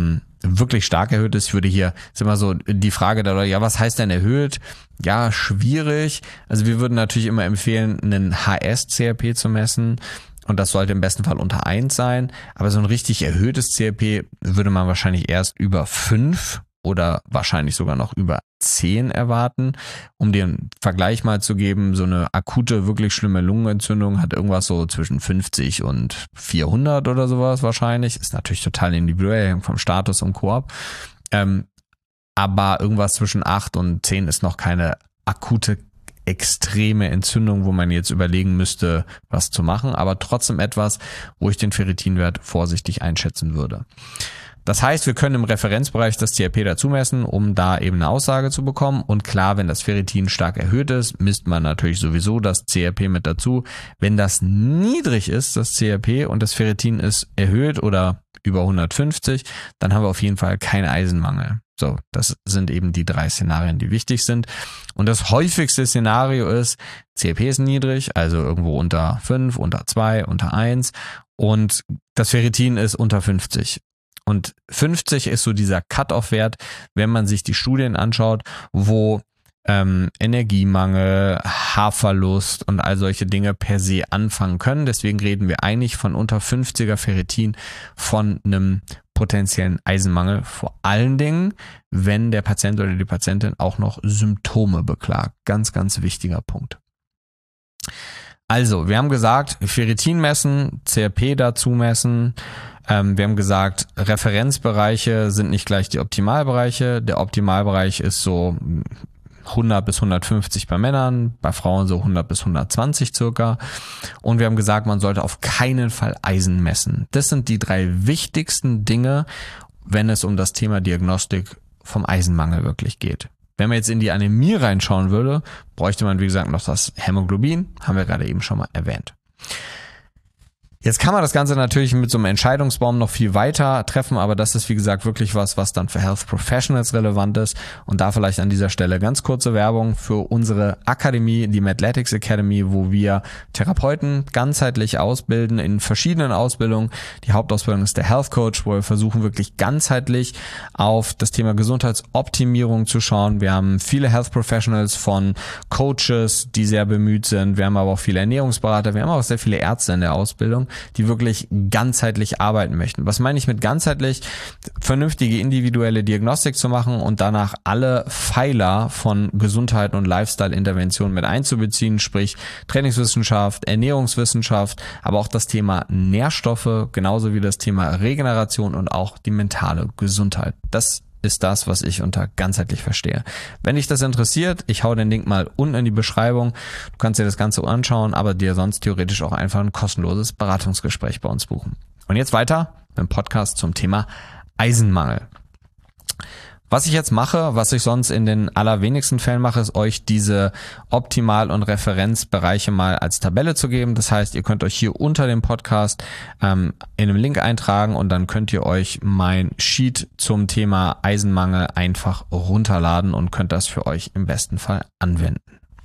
wirklich stark erhöht ist. Ich würde hier, ist immer so die Frage da, ja, was heißt denn erhöht? Ja, schwierig. Also wir würden natürlich immer empfehlen, einen HS-CRP zu messen. Und das sollte im besten Fall unter 1 sein. Aber so ein richtig erhöhtes CRP würde man wahrscheinlich erst über 5 oder wahrscheinlich sogar noch über 10 erwarten. Um den Vergleich mal zu geben, so eine akute, wirklich schlimme Lungenentzündung hat irgendwas so zwischen 50 und 400 oder sowas wahrscheinlich. Ist natürlich total individuell vom Status und Koop. Aber irgendwas zwischen 8 und 10 ist noch keine akute extreme Entzündung, wo man jetzt überlegen müsste, was zu machen, aber trotzdem etwas, wo ich den Ferritinwert vorsichtig einschätzen würde. Das heißt, wir können im Referenzbereich das CRP dazu messen, um da eben eine Aussage zu bekommen. Und klar, wenn das Ferritin stark erhöht ist, misst man natürlich sowieso das CRP mit dazu. Wenn das niedrig ist, das CRP, und das Ferritin ist erhöht oder über 150, dann haben wir auf jeden Fall keinen Eisenmangel. So, das sind eben die 3 Szenarien, die wichtig sind. Und das häufigste Szenario ist, CRP ist niedrig, also irgendwo unter 5, unter 2, unter 1 und das Ferritin ist unter 50. Und 50 ist so dieser Cut-off-Wert, wenn man sich die Studien anschaut, wo Energiemangel, Haarverlust und all solche Dinge per se anfangen können. Deswegen reden wir eigentlich von unter 50er Ferritin von einem potenziellen Eisenmangel. Vor allen Dingen, wenn der Patient oder die Patientin auch noch Symptome beklagt. Ganz, ganz wichtiger Punkt. Also, wir haben gesagt, Ferritin messen, CRP dazu messen. Wir haben gesagt, Referenzbereiche sind nicht gleich die Optimalbereiche. Der Optimalbereich ist so 100 bis 150 bei Männern, bei Frauen so 100 bis 120 circa. Und wir haben gesagt, man sollte auf keinen Fall Eisen messen. Das sind die 3 wichtigsten Dinge, wenn es um das Thema Diagnostik vom Eisenmangel wirklich geht. Wenn man jetzt in die Anämie reinschauen würde, bräuchte man, wie gesagt, noch das Hämoglobin, haben wir gerade eben schon mal erwähnt. Jetzt kann man das Ganze natürlich mit so einem Entscheidungsbaum noch viel weiter treffen, aber das ist, wie gesagt, wirklich was dann für Health Professionals relevant ist. Und da vielleicht an dieser Stelle ganz kurze Werbung für unsere Akademie, die Medletics Academy, wo wir Therapeuten ganzheitlich ausbilden in verschiedenen Ausbildungen. Die Hauptausbildung ist der Health Coach, wo wir versuchen, wirklich ganzheitlich auf das Thema Gesundheitsoptimierung zu schauen. Wir haben viele Health Professionals von Coaches, die sehr bemüht sind. Wir haben aber auch viele Ernährungsberater. Wir haben auch sehr viele Ärzte in der Ausbildung, die wirklich ganzheitlich arbeiten möchten. Was meine ich mit ganzheitlich? Vernünftige individuelle Diagnostik zu machen und danach alle Pfeiler von Gesundheit und Lifestyle-Intervention mit einzubeziehen, sprich Trainingswissenschaft, Ernährungswissenschaft, aber auch das Thema Nährstoffe, genauso wie das Thema Regeneration und auch die mentale Gesundheit. Das ist das, was ich unter ganzheitlich verstehe. Wenn dich das interessiert, ich hau den Link mal unten in die Beschreibung. Du kannst dir das Ganze anschauen, aber dir sonst theoretisch auch einfach ein kostenloses Beratungsgespräch bei uns buchen. Und jetzt weiter mit dem Podcast zum Thema Eisenmangel. Was ich jetzt mache, was ich sonst in den allerwenigsten Fällen mache, ist euch diese Optimal- und Referenzbereiche mal als Tabelle zu geben. Das heißt, ihr könnt euch hier unter dem Podcast in einem Link eintragen und dann könnt ihr euch mein Sheet zum Thema Eisenmangel einfach runterladen und könnt das für euch im besten Fall anwenden.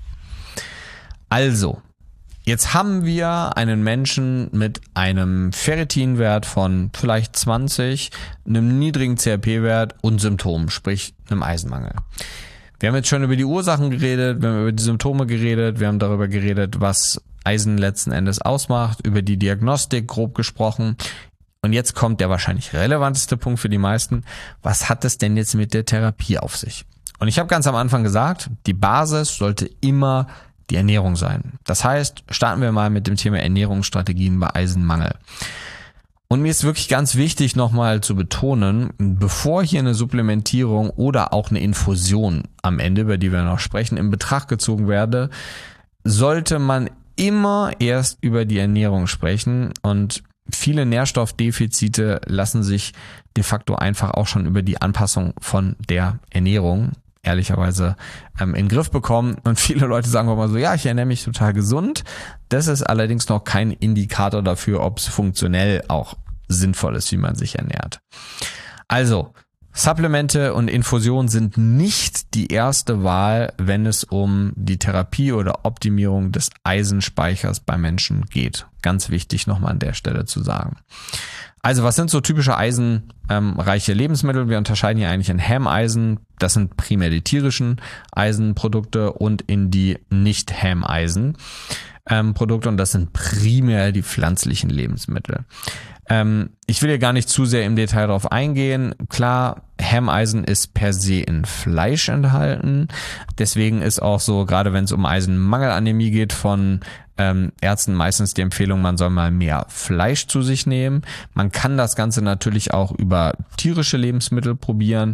Also, jetzt haben wir einen Menschen mit einem Ferritinwert von vielleicht 20, einem niedrigen CRP-Wert und Symptomen, sprich einem Eisenmangel. Wir haben jetzt schon über die Ursachen geredet, wir haben über die Symptome geredet, wir haben darüber geredet, was Eisen letzten Endes ausmacht, über die Diagnostik grob gesprochen. Und jetzt kommt der wahrscheinlich relevanteste Punkt für die meisten. Was hat es denn jetzt mit der Therapie auf sich? Und ich habe ganz am Anfang gesagt, die Basis sollte immer die Ernährung sein. Das heißt, starten wir mal mit dem Thema Ernährungsstrategien bei Eisenmangel. Und mir ist wirklich ganz wichtig nochmal zu betonen, bevor hier eine Supplementierung oder auch eine Infusion am Ende, über die wir noch sprechen, in Betracht gezogen werde, sollte man immer erst über die Ernährung sprechen und viele Nährstoffdefizite lassen sich de facto einfach auch schon über die Anpassung von der Ernährung ehrlicherweise in den Griff bekommen. Und viele Leute sagen auch mal so, ja, ich ernähre mich total gesund. Das ist allerdings noch kein Indikator dafür, ob es funktionell auch sinnvoll ist, wie man sich ernährt. Also, Supplemente und Infusionen sind nicht die erste Wahl, wenn es um die Therapie oder Optimierung des Eisenspeichers bei Menschen geht. Ganz wichtig nochmal an der Stelle zu sagen. Also was sind so typische eisenreiche Lebensmittel? Wir unterscheiden hier eigentlich in Ham-Eisen, das sind primär die tierischen Eisenprodukte, und in die Nicht-Ham-Eisen Produkte, und das sind primär die pflanzlichen Lebensmittel. Ich will hier gar nicht zu sehr im Detail darauf eingehen. Klar, Ham-Eisen ist per se in Fleisch enthalten. Deswegen ist auch so, gerade wenn es um Eisenmangelanämie geht, von Ärzten meistens die Empfehlung, man soll mal mehr Fleisch zu sich nehmen. Man kann das Ganze natürlich auch über tierische Lebensmittel probieren.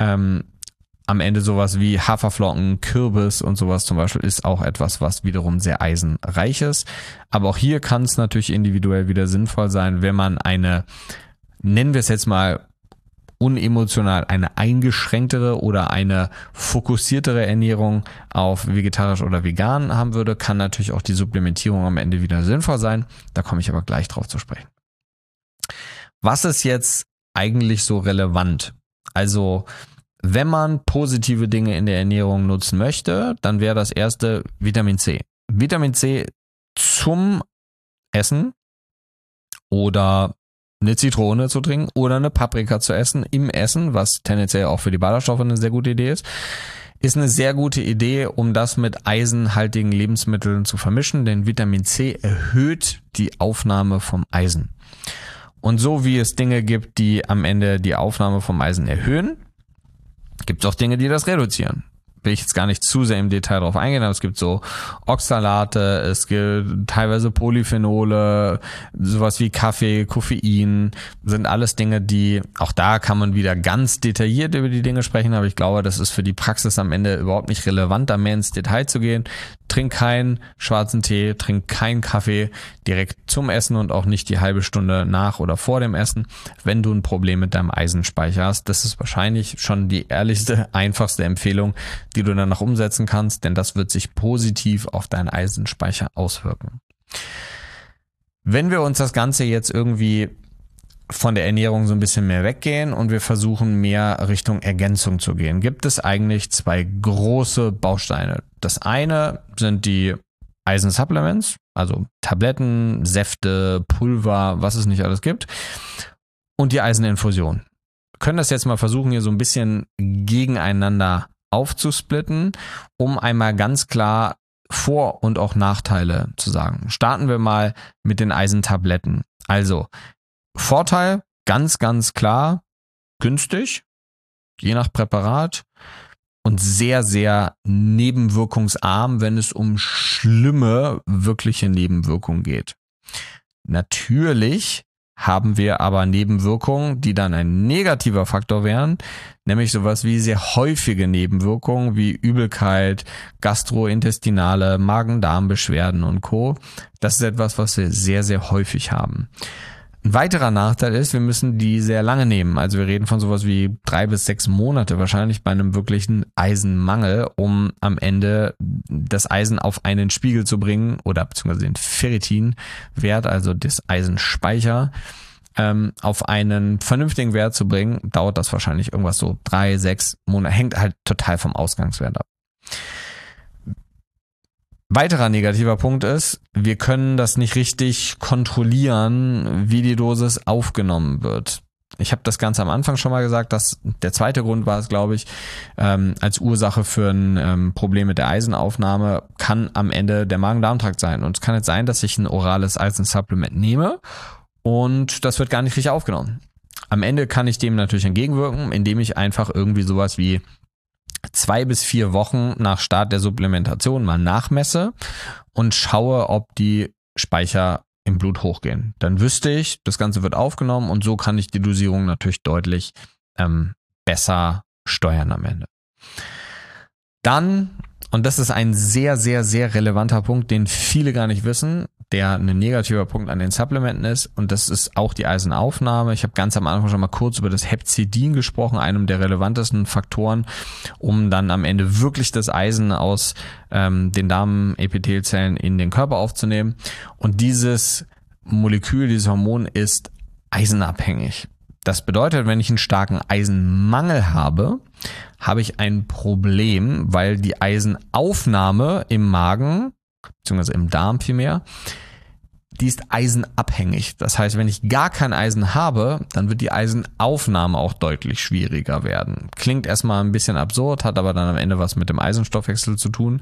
Am Ende sowas wie Haferflocken, Kürbis und sowas zum Beispiel ist auch etwas, was wiederum sehr eisenreich ist. Aber auch hier kann es natürlich individuell wieder sinnvoll sein, wenn man eine, nennen wir es jetzt mal unemotional, eine eingeschränktere oder eine fokussiertere Ernährung auf vegetarisch oder vegan haben würde, kann natürlich auch die Supplementierung am Ende wieder sinnvoll sein. Da komme ich aber gleich drauf zu sprechen. Was ist jetzt eigentlich so relevant? Also, wenn man positive Dinge in der Ernährung nutzen möchte, dann wäre das erste Vitamin C. Vitamin C zum Essen oder eine Zitrone zu trinken oder eine Paprika zu essen im Essen, was tendenziell auch für die Ballaststoffe eine sehr gute Idee ist eine sehr gute Idee, um das mit eisenhaltigen Lebensmitteln zu vermischen, denn Vitamin C erhöht die Aufnahme vom Eisen. Und so wie es Dinge gibt, die am Ende die Aufnahme vom Eisen erhöhen, gibt es auch Dinge, die das reduzieren. Will ich jetzt gar nicht zu sehr im Detail drauf eingehen, aber es gibt so Oxalate, es gibt teilweise Polyphenole, sowas wie Kaffee, Koffein, sind alles Dinge, die, auch da kann man wieder ganz detailliert über die Dinge sprechen, aber ich glaube, das ist für die Praxis am Ende überhaupt nicht relevant, da mehr ins Detail zu gehen. Trink keinen schwarzen Tee, trink keinen Kaffee direkt zum Essen und auch nicht die halbe Stunde nach oder vor dem Essen, wenn du ein Problem mit deinem Eisenspeicher hast. Das ist wahrscheinlich schon die ehrlichste, einfachste Empfehlung, die du danach umsetzen kannst, denn das wird sich positiv auf deinen Eisenspeicher auswirken. Wenn wir uns das Ganze jetzt irgendwie von der Ernährung so ein bisschen mehr weggehen und wir versuchen mehr Richtung Ergänzung zu gehen, gibt es eigentlich zwei große Bausteine. Das eine sind die Eisensupplements, also Tabletten, Säfte, Pulver, was es nicht alles gibt, und die Eiseninfusion. Wir können das jetzt mal versuchen, hier so ein bisschen gegeneinander aufzusplitten, um einmal ganz klar Vor- und auch Nachteile zu sagen. Starten wir mal mit den Eisentabletten. Also Vorteil, ganz, ganz klar, günstig, je nach Präparat und sehr, sehr nebenwirkungsarm, wenn es um schlimme, wirkliche Nebenwirkungen geht. Natürlich haben wir aber Nebenwirkungen, die dann ein negativer Faktor wären, nämlich sowas wie sehr häufige Nebenwirkungen wie Übelkeit, gastrointestinale, Magen-Darm-Beschwerden und Co. Das ist etwas, was wir sehr, sehr häufig haben. Ein weiterer Nachteil ist, wir müssen die sehr lange nehmen. Also wir reden von sowas wie 3 bis 6 Monate wahrscheinlich bei einem wirklichen Eisenmangel, um am Ende das Eisen auf einen Spiegel zu bringen oder beziehungsweise den Ferritinwert, also das Eisenspeicher, auf einen vernünftigen Wert zu bringen, dauert das wahrscheinlich irgendwas so 3, 6 Monate, hängt halt total vom Ausgangswert ab. Weiterer negativer Punkt ist, wir können das nicht richtig kontrollieren, wie die Dosis aufgenommen wird. Ich habe das Ganze am Anfang schon mal gesagt, dass der zweite Grund war es, glaube ich, als Ursache für ein Problem mit der Eisenaufnahme kann am Ende der Magen-Darm-Trakt sein. Und es kann jetzt sein, dass ich ein orales Eisensupplement nehme und das wird gar nicht richtig aufgenommen. Am Ende kann ich dem natürlich entgegenwirken, indem ich einfach irgendwie sowas wie 2 bis 4 Wochen nach Start der Supplementation mal nachmesse und schaue, ob die Speicher im Blut hochgehen. Dann wüsste ich, das Ganze wird aufgenommen und so kann ich die Dosierung natürlich deutlich besser steuern am Ende. Dann, und das ist ein sehr, sehr, sehr relevanter Punkt, den viele gar nicht wissen, der ein negativer Punkt an den Supplementen ist, und das ist auch die Eisenaufnahme. Ich habe ganz am Anfang schon mal kurz über das Hepzidin gesprochen, einem der relevantesten Faktoren, um dann am Ende wirklich das Eisen aus den Darmepithelzellen in den Körper aufzunehmen. Und dieses Molekül, dieses Hormon ist eisenabhängig. Das bedeutet, wenn ich einen starken Eisenmangel habe, habe ich ein Problem, weil die Eisenaufnahme im Magen, beziehungsweise im Darm vielmehr, die ist eisenabhängig. Das heißt, wenn ich gar kein Eisen habe, dann wird die Eisenaufnahme auch deutlich schwieriger werden. Klingt erstmal ein bisschen absurd, hat aber dann am Ende was mit dem Eisenstoffwechsel zu tun.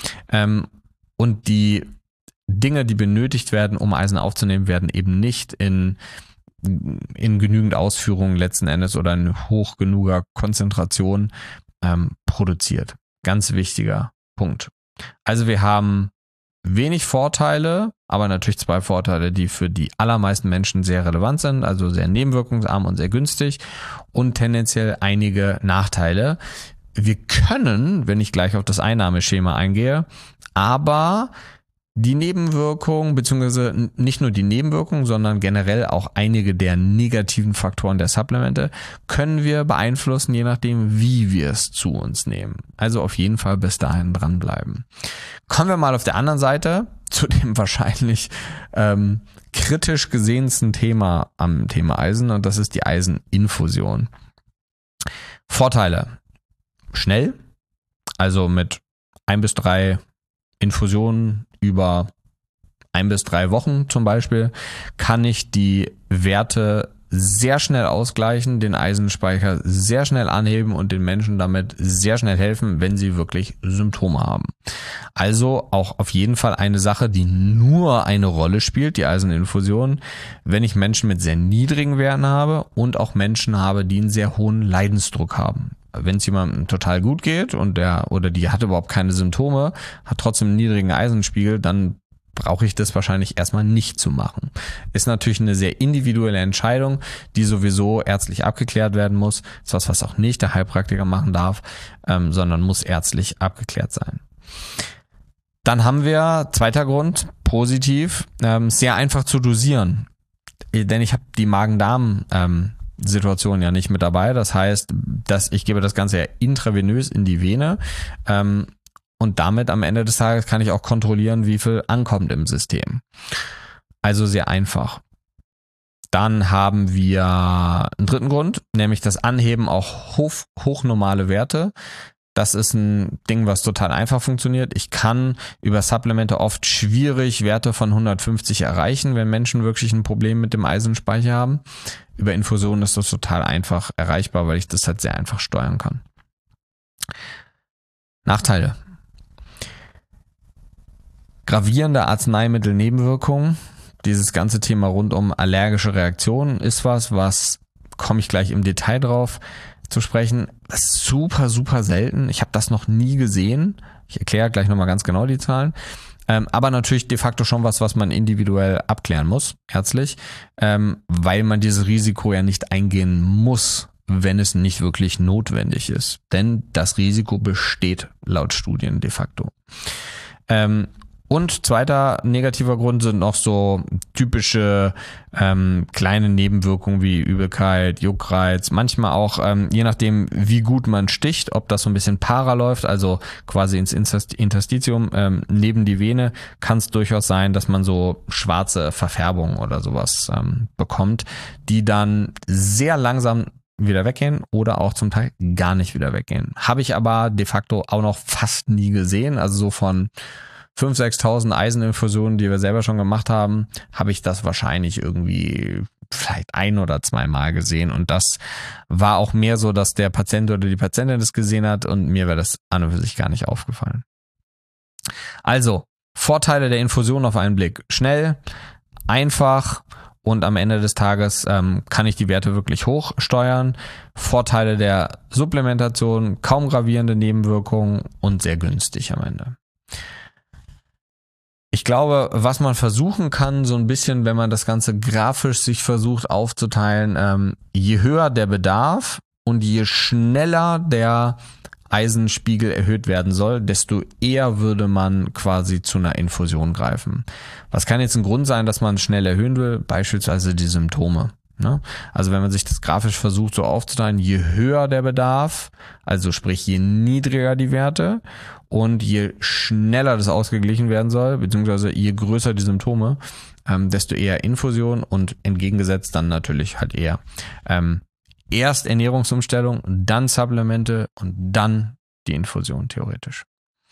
Und die Dinge, die benötigt werden, um Eisen aufzunehmen, werden eben nicht in genügend Ausführungen letzten Endes oder in hoch genuger Konzentration produziert. Ganz wichtiger Punkt. Also wir haben wenig Vorteile, aber natürlich 2 Vorteile, die für die allermeisten Menschen sehr relevant sind, also sehr nebenwirkungsarm und sehr günstig und tendenziell einige Nachteile. Wir können, wenn ich gleich auf das Einnahmeschema eingehe, aber die Nebenwirkungen, beziehungsweise nicht nur die Nebenwirkungen, sondern generell auch einige der negativen Faktoren der Supplemente können wir beeinflussen, je nachdem, wie wir es zu uns nehmen. Also auf jeden Fall bis dahin dranbleiben. Kommen wir mal auf der anderen Seite zu dem wahrscheinlich kritisch gesehensten Thema am Thema Eisen, und das ist die Eiseninfusion. Vorteile: schnell, also mit 1 bis 3 Infusionen über 1 bis 3 Wochen zum Beispiel, kann ich die Werte sehr schnell ausgleichen, den Eisenspeicher sehr schnell anheben und den Menschen damit sehr schnell helfen, wenn sie wirklich Symptome haben. Also auch auf jeden Fall eine Sache, die nur eine Rolle spielt, die Eiseninfusion, wenn ich Menschen mit sehr niedrigen Werten habe und auch Menschen habe, die einen sehr hohen Leidensdruck haben. Wenn es jemandem total gut geht und der oder die hat überhaupt keine Symptome, hat trotzdem einen niedrigen Eisenspiegel, dann brauche ich das wahrscheinlich erstmal nicht zu machen. Ist natürlich eine sehr individuelle Entscheidung, die sowieso ärztlich abgeklärt werden muss. Ist was auch nicht der Heilpraktiker machen darf, sondern muss ärztlich abgeklärt sein. Dann haben wir, zweiter Grund, positiv, sehr einfach zu dosieren. Denn ich habe die Magen-Darm Situation ja nicht mit dabei. Das heißt, dass ich gebe das Ganze ja intravenös in die Vene und damit am Ende des Tages kann ich auch kontrollieren, wie viel ankommt im System. Also sehr einfach. Dann haben wir einen dritten Grund, nämlich das Anheben auch hochnormale Werte. Das ist ein Ding, was total einfach funktioniert. Ich kann über Supplemente oft schwierig Werte von 150 erreichen, wenn Menschen wirklich ein Problem mit dem Eisenspeicher haben. Über Infusionen ist das total einfach erreichbar, weil ich das halt sehr einfach steuern kann. Nachteile: gravierende Arzneimittelnebenwirkungen. Dieses ganze Thema rund um allergische Reaktionen ist was komme ich gleich im Detail drauf zu sprechen. Das ist super, super selten. Ich habe das noch nie gesehen. Ich erkläre gleich nochmal ganz genau die Zahlen. Aber natürlich de facto schon was man individuell abklären muss, ärztlich, weil man dieses Risiko ja nicht eingehen muss, wenn es nicht wirklich notwendig ist. Denn das Risiko besteht laut Studien de facto. Und zweiter negativer Grund sind noch so typische kleine Nebenwirkungen wie Übelkeit, Juckreiz, manchmal auch, je nachdem wie gut man sticht, ob das so ein bisschen para läuft, also quasi ins Interstitium neben die Vene, kann es durchaus sein, dass man so schwarze Verfärbungen oder sowas bekommt, die dann sehr langsam wieder weggehen oder auch zum Teil gar nicht wieder weggehen. Habe ich aber de facto auch noch fast nie gesehen, also so von 5.000, 6.000 Eiseninfusionen, die wir selber schon gemacht haben, habe ich das wahrscheinlich irgendwie vielleicht 1 oder 2 Mal gesehen. Und das war auch mehr so, dass der Patient oder die Patientin das gesehen hat und mir wäre das an und für sich gar nicht aufgefallen. Also, Vorteile der Infusion auf einen Blick: schnell, einfach und am Ende des Tages kann ich die Werte wirklich hochsteuern. Vorteile der Supplementation: kaum gravierende Nebenwirkungen und sehr günstig am Ende. Ich glaube, was man versuchen kann, so ein bisschen, wenn man das Ganze grafisch sich versucht aufzuteilen, je höher der Bedarf und je schneller der Eisenspiegel erhöht werden soll, desto eher würde man quasi zu einer Infusion greifen. Was kann jetzt ein Grund sein, dass man schnell erhöhen will? Beispielsweise die Symptome. Also wenn man sich das grafisch versucht so aufzuteilen, je höher der Bedarf, also sprich je niedriger die Werte und je schneller das ausgeglichen werden soll, beziehungsweise je größer die Symptome, desto eher Infusion und entgegengesetzt dann natürlich halt eher erst Ernährungsumstellung, dann Supplemente und dann die Infusion theoretisch.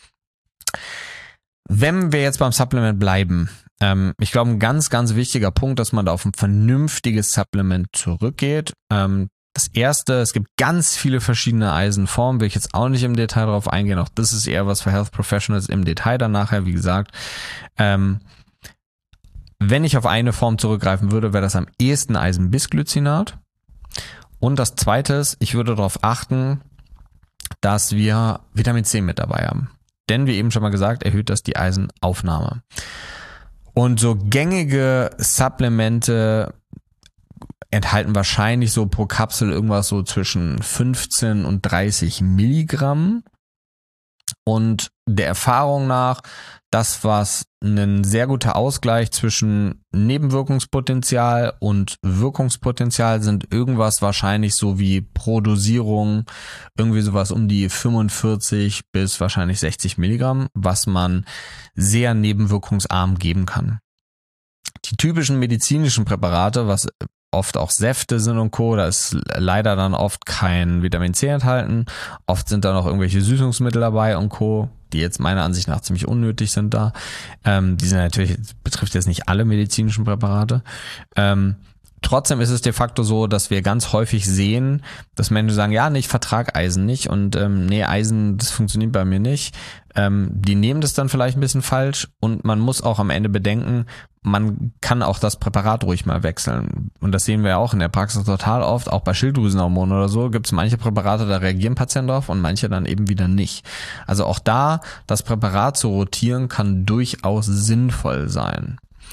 Wenn wir jetzt beim Supplement bleiben, ich glaube, ein ganz, ganz wichtiger Punkt, dass man da auf ein vernünftiges Supplement zurückgeht. Das erste, es gibt ganz viele verschiedene Eisenformen, will ich jetzt auch nicht im Detail drauf eingehen, auch das ist eher was für Health Professionals im Detail dann nachher, wie gesagt. Wenn ich auf eine Form zurückgreifen würde, wäre das am ehesten Eisenbisglycinat. Und das zweite ist, ich würde darauf achten, dass wir Vitamin C mit dabei haben. Denn wie eben schon mal gesagt, erhöht das die Eisenaufnahme. Und so gängige Supplemente enthalten wahrscheinlich so pro Kapsel irgendwas so zwischen 15 und 30 Milligramm. Und der Erfahrung nach, das, was ein sehr guter Ausgleich zwischen Nebenwirkungspotenzial und Wirkungspotenzial sind, irgendwas wahrscheinlich so wie pro Dosierung irgendwie sowas um die 45 bis wahrscheinlich 60 Milligramm, was man sehr nebenwirkungsarm geben kann. Die typischen medizinischen Präparate, was oft auch Säfte sind und Co., da ist leider dann oft kein Vitamin C enthalten. Oft sind da noch irgendwelche Süßungsmittel dabei und Co., die jetzt meiner Ansicht nach ziemlich unnötig sind da. Die sind natürlich, betrifft jetzt nicht alle medizinischen Präparate. Trotzdem ist es de facto so, dass wir ganz häufig sehen, dass Menschen sagen, ja, nee, ich vertrage Eisen nicht und nee, Eisen, das funktioniert bei mir nicht. Die nehmen das dann vielleicht ein bisschen falsch und man muss auch am Ende bedenken, man kann auch das Präparat ruhig mal wechseln. Und das sehen wir ja auch in der Praxis total oft, auch bei Schilddrüsenhormonen oder so, gibt es manche Präparate, da reagieren Patienten drauf und manche dann eben wieder nicht. Also auch da, das Präparat zu rotieren, kann durchaus sinnvoll sein.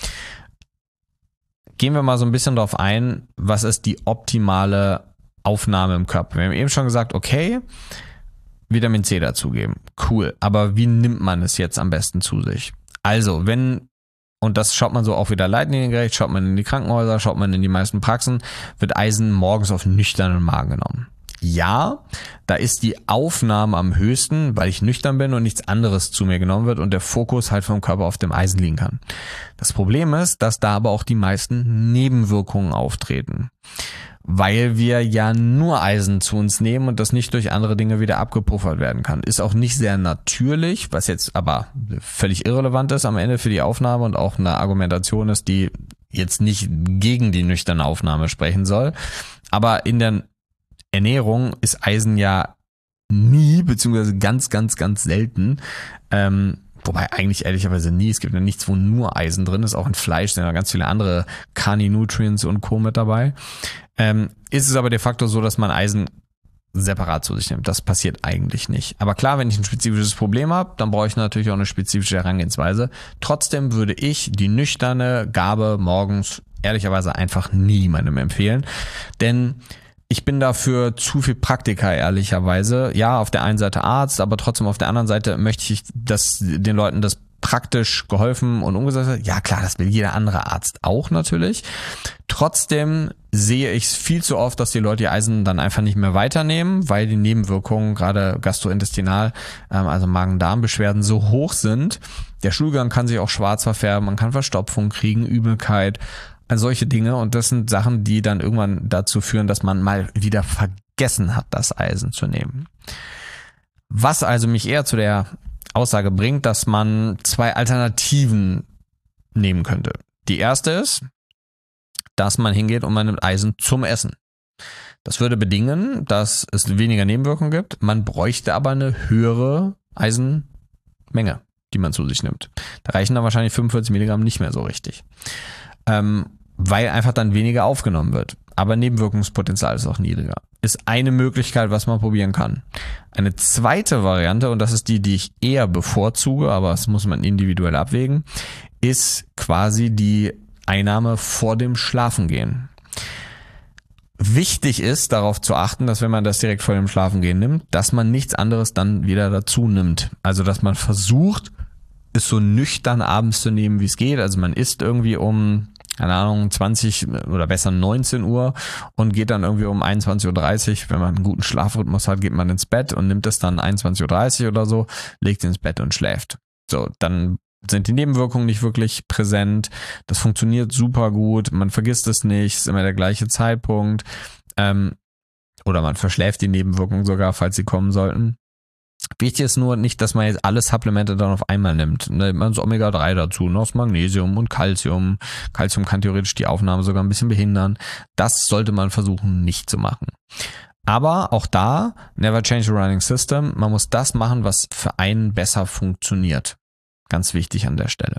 Gehen wir mal so ein bisschen darauf ein, was ist die optimale Aufnahme im Körper. Wir haben eben schon gesagt, okay, Vitamin C dazugeben. Cool. Aber wie nimmt man es jetzt am besten zu sich? Also, und das schaut man so auch wieder leitliniengerecht, schaut man in die Krankenhäuser, schaut man in die meisten Praxen, wird Eisen morgens auf nüchternen Magen genommen. Ja, da ist die Aufnahme am höchsten, weil ich nüchtern bin und nichts anderes zu mir genommen wird und der Fokus halt vom Körper auf dem Eisen liegen kann. Das Problem ist, dass da aber auch die meisten Nebenwirkungen auftreten, weil wir ja nur Eisen zu uns nehmen und das nicht durch andere Dinge wieder abgepuffert werden kann. Ist auch nicht sehr natürlich, was jetzt aber völlig irrelevant ist am Ende für die Aufnahme und auch eine Argumentation ist, die jetzt nicht gegen die nüchterne Aufnahme sprechen soll. Aber in der Ernährung ist Eisen ja nie, beziehungsweise ganz, ganz, ganz selten, wobei eigentlich ehrlicherweise nie, es gibt ja nichts, wo nur Eisen drin ist, auch in Fleisch sind ja ganz viele andere Carni-Nutrients und Co. mit dabei. Ist es aber de facto so, dass man Eisen separat zu sich nimmt. Das passiert eigentlich nicht. Aber klar, wenn ich ein spezifisches Problem habe, dann brauche ich natürlich auch eine spezifische Herangehensweise. Trotzdem würde ich die nüchterne Gabe morgens ehrlicherweise einfach niemandem empfehlen, denn ich bin dafür zu viel Praktiker, ehrlicherweise. Ja, auf der einen Seite Arzt, aber trotzdem auf der anderen Seite möchte ich, dass den Leuten das praktisch geholfen und umgesetzt wird. Ja klar, das will jeder andere Arzt auch natürlich. Trotzdem sehe ich es viel zu oft, dass die Leute ihr Eisen dann einfach nicht mehr weiternehmen, weil die Nebenwirkungen, gerade gastrointestinal, also Magen-Darm-Beschwerden, so hoch sind. Der Stuhlgang kann sich auch schwarz verfärben, man kann Verstopfung kriegen, Übelkeit, also solche Dinge, und das sind Sachen, die dann irgendwann dazu führen, dass man mal wieder vergessen hat, das Eisen zu nehmen. Was also mich eher zu der Aussage bringt, dass man zwei Alternativen nehmen könnte. Die erste ist, dass man hingeht und man nimmt Eisen zum Essen. Das würde bedingen, dass es weniger Nebenwirkungen gibt. Man bräuchte aber eine höhere Eisenmenge, die man zu sich nimmt. Da reichen dann wahrscheinlich 45 Milligramm nicht mehr so richtig. Weil einfach dann weniger aufgenommen wird. Aber Nebenwirkungspotenzial ist auch niedriger. Ist eine Möglichkeit, was man probieren kann. Eine zweite Variante, und das ist die ich eher bevorzuge, aber das muss man individuell abwägen, ist quasi die Einnahme vor dem Schlafengehen. Wichtig ist, darauf zu achten, dass wenn man das direkt vor dem Schlafengehen nimmt, dass man nichts anderes dann wieder dazu nimmt. Also, dass man versucht, es so nüchtern abends zu nehmen, wie es geht. Also man isst irgendwie um, keine Ahnung, 20 oder besser 19 Uhr und geht dann irgendwie um 21.30 Uhr, wenn man einen guten Schlafrhythmus hat, geht man ins Bett und nimmt es dann 21.30 Uhr oder so, legt ins Bett und schläft. So, dann sind die Nebenwirkungen nicht wirklich präsent. Das funktioniert super gut, man vergisst es nicht, ist immer der gleiche Zeitpunkt. oder man verschläft die Nebenwirkungen sogar, falls sie kommen sollten. Wichtig ist nur nicht, dass man jetzt alle Supplemente dann auf einmal nimmt. Da nimmt man das Omega-3 dazu, noch das Magnesium und Calcium. Calcium kann theoretisch die Aufnahme sogar ein bisschen behindern. Das sollte man versuchen nicht zu machen. Aber auch da, never change a running system. Man muss das machen, was für einen besser funktioniert. Ganz wichtig an der Stelle.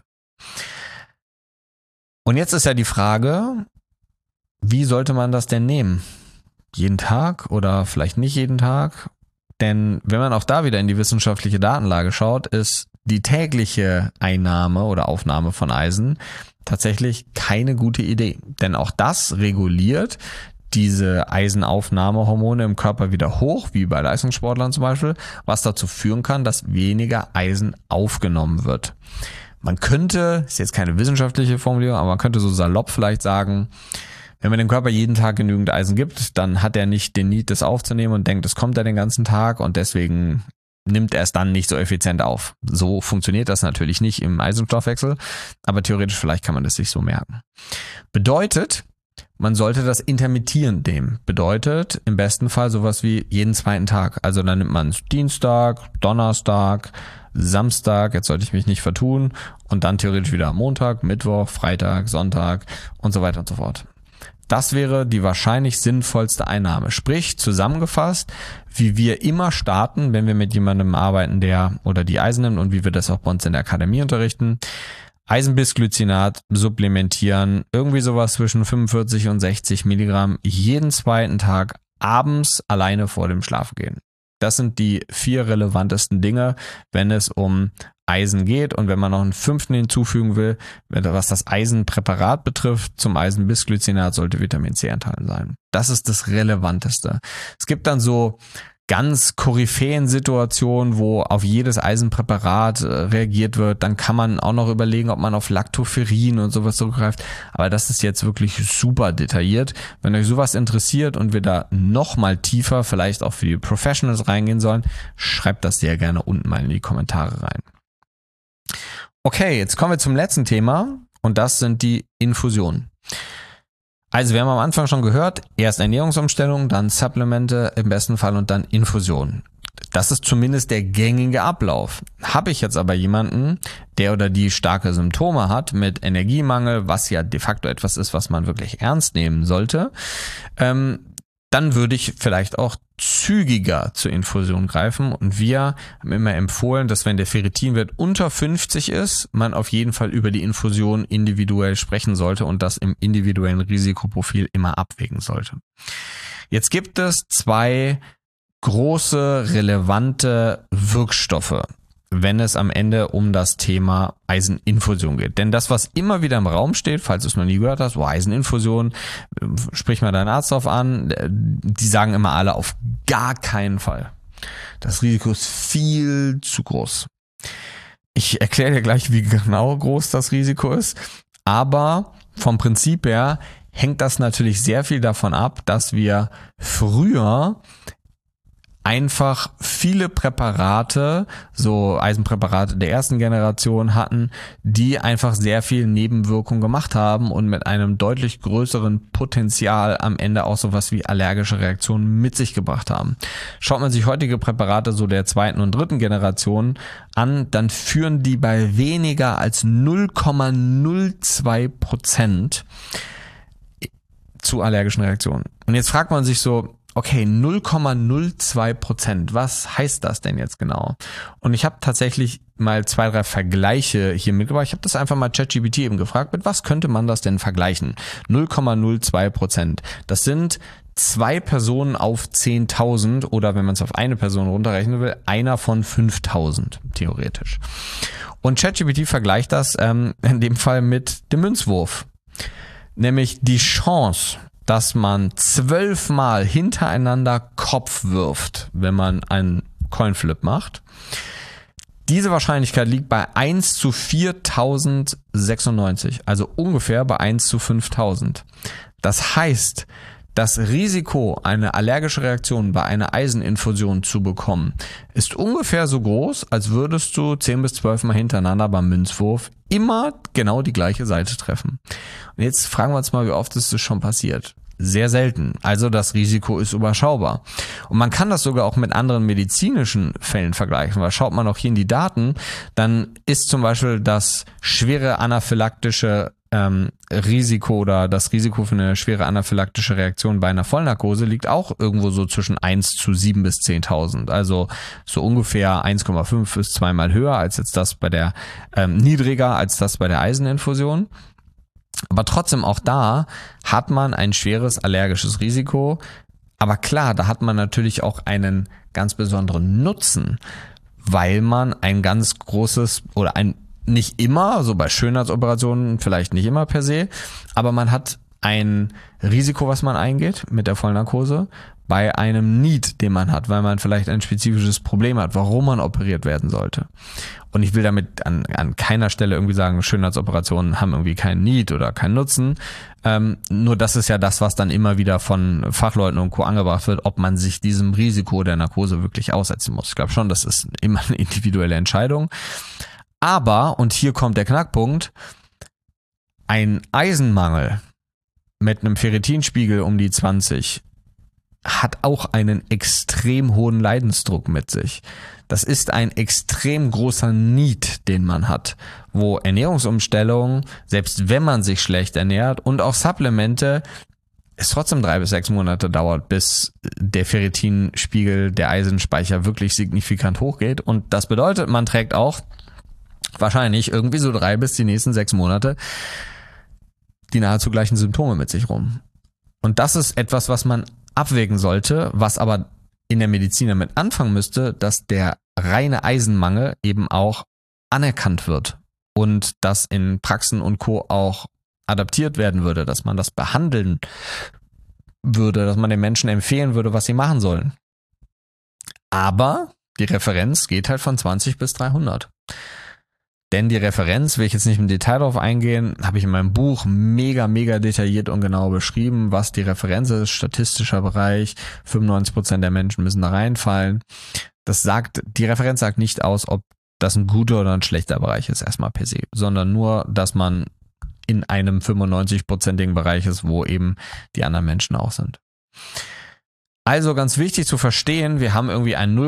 Und jetzt ist ja die Frage, wie sollte man das denn nehmen? Jeden Tag oder vielleicht nicht jeden Tag? Denn wenn man auch da wieder in die wissenschaftliche Datenlage schaut, ist die tägliche Einnahme oder Aufnahme von Eisen tatsächlich keine gute Idee. Denn auch das reguliert diese Eisenaufnahmehormone im Körper wieder hoch, wie bei Leistungssportlern zum Beispiel, was dazu führen kann, dass weniger Eisen aufgenommen wird. Man könnte, ist jetzt keine wissenschaftliche Formulierung, aber man könnte so salopp vielleicht sagen, wenn man dem Körper jeden Tag genügend Eisen gibt, dann hat er nicht den Need, das aufzunehmen und denkt, das kommt er den ganzen Tag und deswegen nimmt er es dann nicht so effizient auf. So funktioniert das natürlich nicht im Eisenstoffwechsel, aber theoretisch vielleicht kann man das sich so merken. Bedeutet, man sollte das intermittierend nehmen. Bedeutet im besten Fall sowas wie jeden zweiten Tag. Also dann nimmt man Dienstag, Donnerstag, Samstag, jetzt sollte ich mich nicht vertun, und dann theoretisch wieder Montag, Mittwoch, Freitag, Sonntag und so weiter und so fort. Das wäre die wahrscheinlich sinnvollste Einnahme. Sprich, zusammengefasst, wie wir immer starten, wenn wir mit jemandem arbeiten, der oder die Eisen nimmt und wie wir das auch bei uns in der Akademie unterrichten. Eisenbisglycinat supplementieren, irgendwie sowas zwischen 45 und 60 Milligramm jeden zweiten Tag abends alleine vor dem Schlafengehen. Das sind die 4 relevantesten Dinge, wenn es um Eisen geht. Und wenn man noch einen 5. hinzufügen will, was das Eisenpräparat betrifft, zum Eisenbisglycinat sollte Vitamin C enthalten sein. Das ist das Relevanteste. Es gibt dann so ganz koryphäen Situationen, wo auf jedes Eisenpräparat reagiert wird. Dann kann man auch noch überlegen, ob man auf Lactoferrin und sowas zurückgreift. Aber das ist jetzt wirklich super detailliert. Wenn euch sowas interessiert und wir da noch mal tiefer, vielleicht auch für die Professionals reingehen sollen, schreibt das sehr gerne unten mal in die Kommentare rein. Okay, jetzt kommen wir zum letzten Thema und das sind die Infusionen. Also wir haben am Anfang schon gehört, erst Ernährungsumstellung, dann Supplemente im besten Fall und dann Infusionen. Das ist zumindest der gängige Ablauf. Habe ich jetzt aber jemanden, der oder die starke Symptome hat mit Energiemangel, was ja de facto etwas ist, was man wirklich ernst nehmen sollte, dann würde ich vielleicht auch zügiger zur Infusion greifen. Und wir haben immer empfohlen, dass wenn der Ferritinwert unter 50 ist, man auf jeden Fall über die Infusion individuell sprechen sollte und das im individuellen Risikoprofil immer abwägen sollte. Jetzt gibt es 2 große, relevante Wirkstoffe, wenn es am Ende um das Thema Eiseninfusion geht. Denn das, was immer wieder im Raum steht, falls du es noch nie gehört hast, Eiseninfusion, sprich mal deinen Arzt drauf an, die sagen immer alle auf gar keinen Fall. Das Risiko ist viel zu groß. Ich erkläre dir gleich, wie genau groß das Risiko ist, aber vom Prinzip her hängt das natürlich sehr viel davon ab, dass wir früher einfach viele Präparate, so Eisenpräparate der ersten Generation hatten, die einfach sehr viel Nebenwirkung gemacht haben und mit einem deutlich größeren Potenzial am Ende auch sowas wie allergische Reaktionen mit sich gebracht haben. Schaut man sich heutige Präparate so der 2. und 3. Generation an, dann führen die bei weniger als 0,02% zu allergischen Reaktionen. Und jetzt fragt man sich so, okay, 0,02%, was heißt das denn jetzt genau? Und ich habe tatsächlich mal 2, 3 Vergleiche hier mitgebracht. Ich habe das einfach mal ChatGPT eben gefragt, mit was könnte man das denn vergleichen? 0,02%. Das sind 2 Personen auf 10.000 oder wenn man es auf eine Person runterrechnen will, einer von 5.000 theoretisch. Und ChatGPT vergleicht das in dem Fall mit dem Münzwurf. Nämlich die Chance, dass man 12 Mal hintereinander Kopf wirft, wenn man einen Coinflip macht. Diese Wahrscheinlichkeit liegt bei 1 zu 4096, also ungefähr bei 1 zu 5000. Das heißt, das Risiko, eine allergische Reaktion bei einer Eiseninfusion zu bekommen, ist ungefähr so groß, als würdest du 10 bis 12 Mal hintereinander beim Münzwurf immer genau die gleiche Seite treffen. Und jetzt fragen wir uns mal, wie oft ist das schon passiert? sehr selten. Also das Risiko ist überschaubar. Und man kann das sogar auch mit anderen medizinischen Fällen vergleichen, weil schaut man auch hier in die Daten, dann ist zum Beispiel das schwere anaphylaktische Risiko oder das Risiko für eine schwere anaphylaktische Reaktion bei einer Vollnarkose liegt auch irgendwo so zwischen 1 zu 7 bis 10.000. Also so ungefähr 1,5 bis 2-mal höher als jetzt das bei der, niedriger als das bei der Eiseninfusion. Aber trotzdem auch da hat man ein schweres allergisches Risiko. Aber klar, da hat man natürlich auch einen ganz besonderen Nutzen, weil man ein ganz großes oder ein nicht immer, so bei Schönheitsoperationen vielleicht nicht immer per se, aber man hat ein Risiko, was man eingeht mit der Vollnarkose bei einem Need, den man hat, weil man vielleicht ein spezifisches Problem hat, warum man operiert werden sollte. Und ich will damit an keiner Stelle irgendwie sagen, Schönheitsoperationen haben irgendwie keinen Need oder keinen Nutzen. Nur das ist ja das, was dann immer wieder von Fachleuten und Co. angebracht wird, ob man sich diesem Risiko der Narkose wirklich aussetzen muss. Ich glaube schon, das ist immer eine individuelle Entscheidung. Aber, und hier kommt der Knackpunkt, ein Eisenmangel mit einem Ferritinspiegel um die 20 hat auch einen extrem hohen Leidensdruck mit sich. Das ist ein extrem großer Need, den man hat, wo Ernährungsumstellung, selbst wenn man sich schlecht ernährt und auch Supplemente, es trotzdem 3 bis 6 Monate dauert, bis der Ferritinspiegel, der Eisenspeicher wirklich signifikant hochgeht. Und das bedeutet, man trägt auch wahrscheinlich irgendwie so 3 bis die nächsten 6 Monate die nahezu gleichen Symptome mit sich rum. Und das ist etwas, was man abwägen sollte, was aber in der Medizin damit anfangen müsste, dass der reine Eisenmangel eben auch anerkannt wird und dass in Praxen und Co. auch adaptiert werden würde, dass man das behandeln würde, dass man den Menschen empfehlen würde, was sie machen sollen. Aber die Referenz geht halt von 20 bis 300. Denn die Referenz, will ich jetzt nicht im Detail darauf eingehen, habe ich in meinem Buch mega detailliert und genau beschrieben, was die Referenz ist, statistischer Bereich, 95% der Menschen müssen da reinfallen. Die Referenz sagt nicht aus, ob das ein guter oder ein schlechter Bereich ist, erstmal per se, sondern nur, dass man in einem 95%igen Bereich ist, wo eben die anderen Menschen auch sind. Also ganz wichtig zu verstehen, wir haben irgendwie ein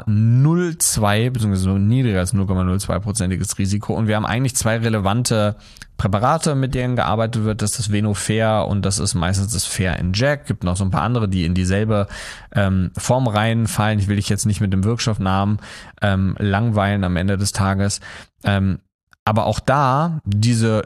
0,02 bzw. niedriger als 0,02%iges Risiko und wir haben eigentlich 2 relevante Präparate, mit denen gearbeitet wird. Das ist das Venofer und das ist meistens das Fair Inject. Gibt noch so ein paar andere, die in dieselbe Form reinfallen. Ich will dich jetzt nicht mit dem Wirkstoffnamen langweilen am Ende des Tages. Aber auch da, diese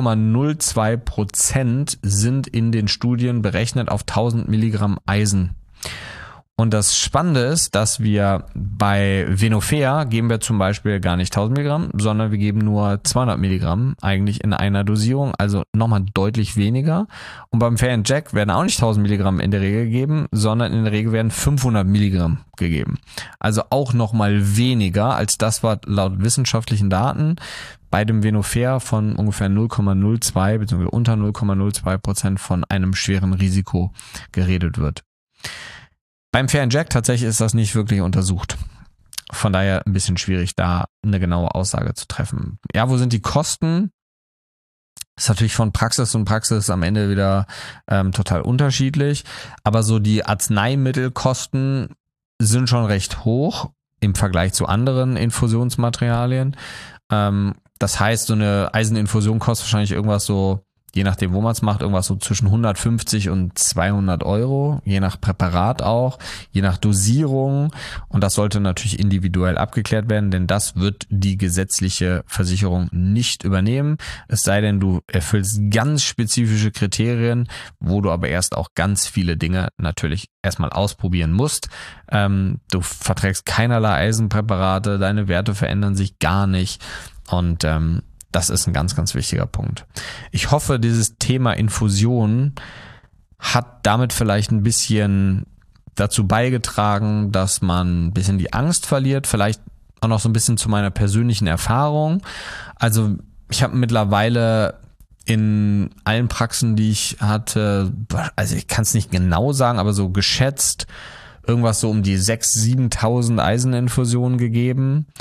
0,02% sind in den Studien berechnet auf 1000 Milligramm Eisen. Und das Spannende ist, dass wir bei Venofer geben wir zum Beispiel gar nicht 1000 Milligramm, sondern wir geben nur 200 Milligramm eigentlich in einer Dosierung, also nochmal deutlich weniger. Und beim Fair Inject werden auch nicht 1000 Milligramm in der Regel gegeben, sondern in der Regel werden 500 Milligramm gegeben. Also auch nochmal weniger als das, was laut wissenschaftlichen Daten bei dem Venofer von ungefähr 0,02 bzw. unter 0,02% von einem schweren Risiko geredet wird. Beim Fair Inject tatsächlich ist das nicht wirklich untersucht. Von daher ein bisschen schwierig, da eine genaue Aussage zu treffen. Ja, wo sind die Kosten? Ist natürlich von Praxis und Praxis am Ende wieder total unterschiedlich. Aber so die Arzneimittelkosten sind schon recht hoch im Vergleich zu anderen Infusionsmaterialien. Das heißt, so eine Eiseninfusion kostet wahrscheinlich irgendwas so, je nachdem, wo man es macht, irgendwas so zwischen 150 und 200 Euro, je nach Präparat auch, je nach Dosierung. Und das sollte natürlich individuell abgeklärt werden, denn das wird die gesetzliche Versicherung nicht übernehmen. Es sei denn, du erfüllst ganz spezifische Kriterien, wo du aber erst auch ganz viele Dinge natürlich erstmal ausprobieren musst. Du verträgst keinerlei Eisenpräparate, deine Werte verändern sich gar nicht. Und das ist ein ganz wichtiger Punkt. Ich hoffe, dieses Thema Infusion hat damit vielleicht ein bisschen dazu beigetragen, dass man ein bisschen die Angst verliert, vielleicht auch noch so ein bisschen zu meiner persönlichen Erfahrung. Also ich habe mittlerweile in allen Praxen, die ich hatte, also ich kann es nicht genau sagen, aber so geschätzt irgendwas so um die 6.000, 7.000 Eiseninfusionen gegeben.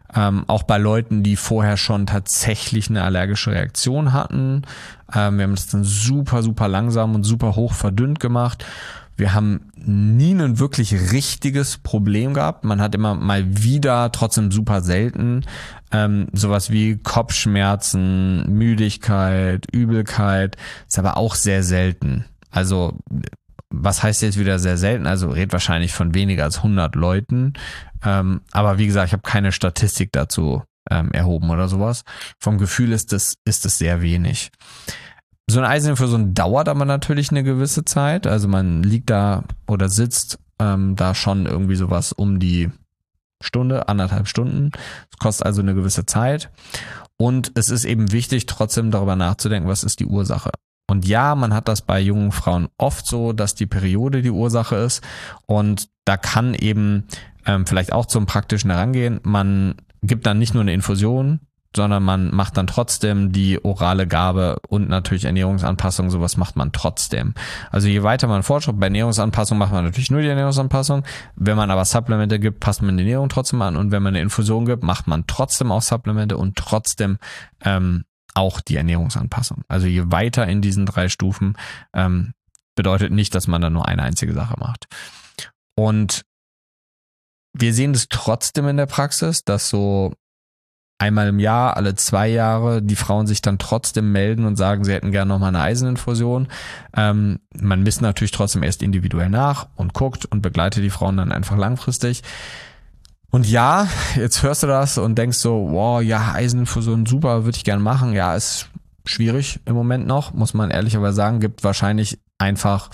auch bei Leuten, die vorher schon tatsächlich eine allergische Reaktion hatten. Wir haben das dann super, super langsam und super hoch verdünnt gemacht. Wir haben nie ein wirklich richtiges Problem gehabt. Man hat immer mal wieder, trotzdem super selten, sowas wie Kopfschmerzen, Müdigkeit, Übelkeit. Ist aber auch sehr selten. Also was heißt jetzt wieder sehr selten? Also redet wahrscheinlich von weniger als 100 Leuten. Aber wie gesagt, ich habe keine Statistik dazu erhoben oder sowas. Vom Gefühl ist das sehr wenig. So eine Eiseninfusion dauert aber natürlich eine gewisse Zeit. Also man liegt da oder sitzt da schon irgendwie sowas um die Stunde, 1,5 Stunden. Es kostet also eine gewisse Zeit. Und es ist eben wichtig, trotzdem darüber nachzudenken, was ist die Ursache. Und ja, man hat das bei jungen Frauen oft so, dass die Periode die Ursache ist. Und da kann eben vielleicht auch zum praktischen Herangehen, man gibt dann nicht nur eine Infusion, sondern man macht dann trotzdem die orale Gabe und natürlich Ernährungsanpassung, sowas macht man trotzdem. Also je weiter man fortschreitet, bei Ernährungsanpassung macht man natürlich nur die Ernährungsanpassung. Wenn man aber Supplemente gibt, passt man die Ernährung trotzdem an. Und wenn man eine Infusion gibt, macht man trotzdem auch Supplemente und trotzdem auch die Ernährungsanpassung. Also je weiter in diesen 3 Stufen bedeutet nicht, dass man dann nur eine einzige Sache macht. Und wir sehen das trotzdem in der Praxis, dass so einmal im Jahr, alle 2 Jahre, die Frauen sich dann trotzdem melden und sagen, sie hätten gerne nochmal eine Eiseninfusion. Man misst natürlich trotzdem erst individuell nach und guckt und begleitet die Frauen dann einfach langfristig. Und ja, jetzt hörst du das und denkst so, wow, ja, Eiseninfusion, super, würde ich gerne machen. Ja, ist schwierig im Moment noch, muss man ehrlicherweise sagen. Gibt wahrscheinlich einfach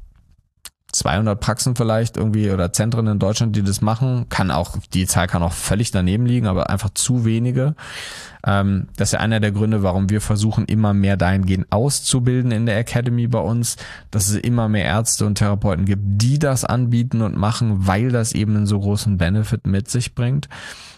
200 Praxen vielleicht irgendwie oder Zentren in Deutschland, die das machen. Die Zahl kann auch völlig daneben liegen, aber einfach zu wenige. Das ist ja einer der Gründe, warum wir versuchen, immer mehr dahingehend auszubilden in der Academy bei uns, dass es immer mehr Ärzte und Therapeuten gibt, die das anbieten und machen, weil das eben einen so großen Benefit mit sich bringt.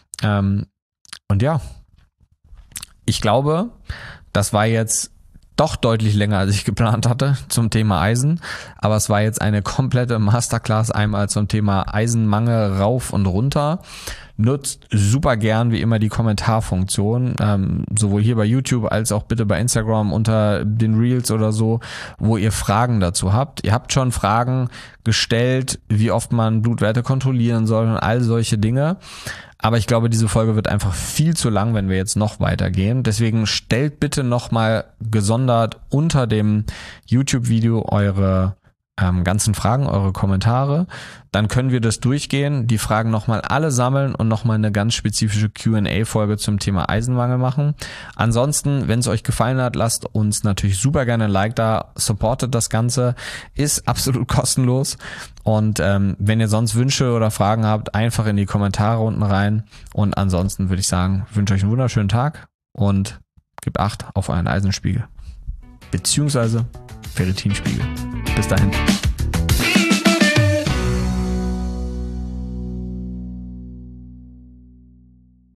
Und ja, ich glaube, das war jetzt doch deutlich länger, als ich geplant hatte zum Thema Eisen. Aber es war jetzt eine komplette Masterclass einmal zum Thema Eisenmangel rauf und runter. Nutzt super gern wie immer die Kommentarfunktion, sowohl hier bei YouTube als auch bitte bei Instagram unter den Reels oder so, wo ihr Fragen dazu habt. Ihr habt schon Fragen gestellt, wie oft man Blutwerte kontrollieren soll und all solche Dinge. Aber ich glaube, diese Folge wird einfach viel zu lang, wenn wir jetzt noch weitergehen. Deswegen stellt bitte nochmal gesondert unter dem YouTube-Video eure ganzen Fragen, eure Kommentare. Dann können wir das durchgehen, die Fragen nochmal alle sammeln und nochmal eine ganz spezifische Q&A-Folge zum Thema Eisenmangel machen. Ansonsten, wenn es euch gefallen hat, lasst uns natürlich super gerne ein Like da, supportet das Ganze, ist absolut kostenlos. Und wenn ihr sonst Wünsche oder Fragen habt, einfach in die Kommentare unten rein. Und ansonsten würde ich sagen, wünsche euch einen wunderschönen Tag und gebt Acht auf euren Eisenspiegel. Beziehungsweise Ferritinspiegel. Bis dahin.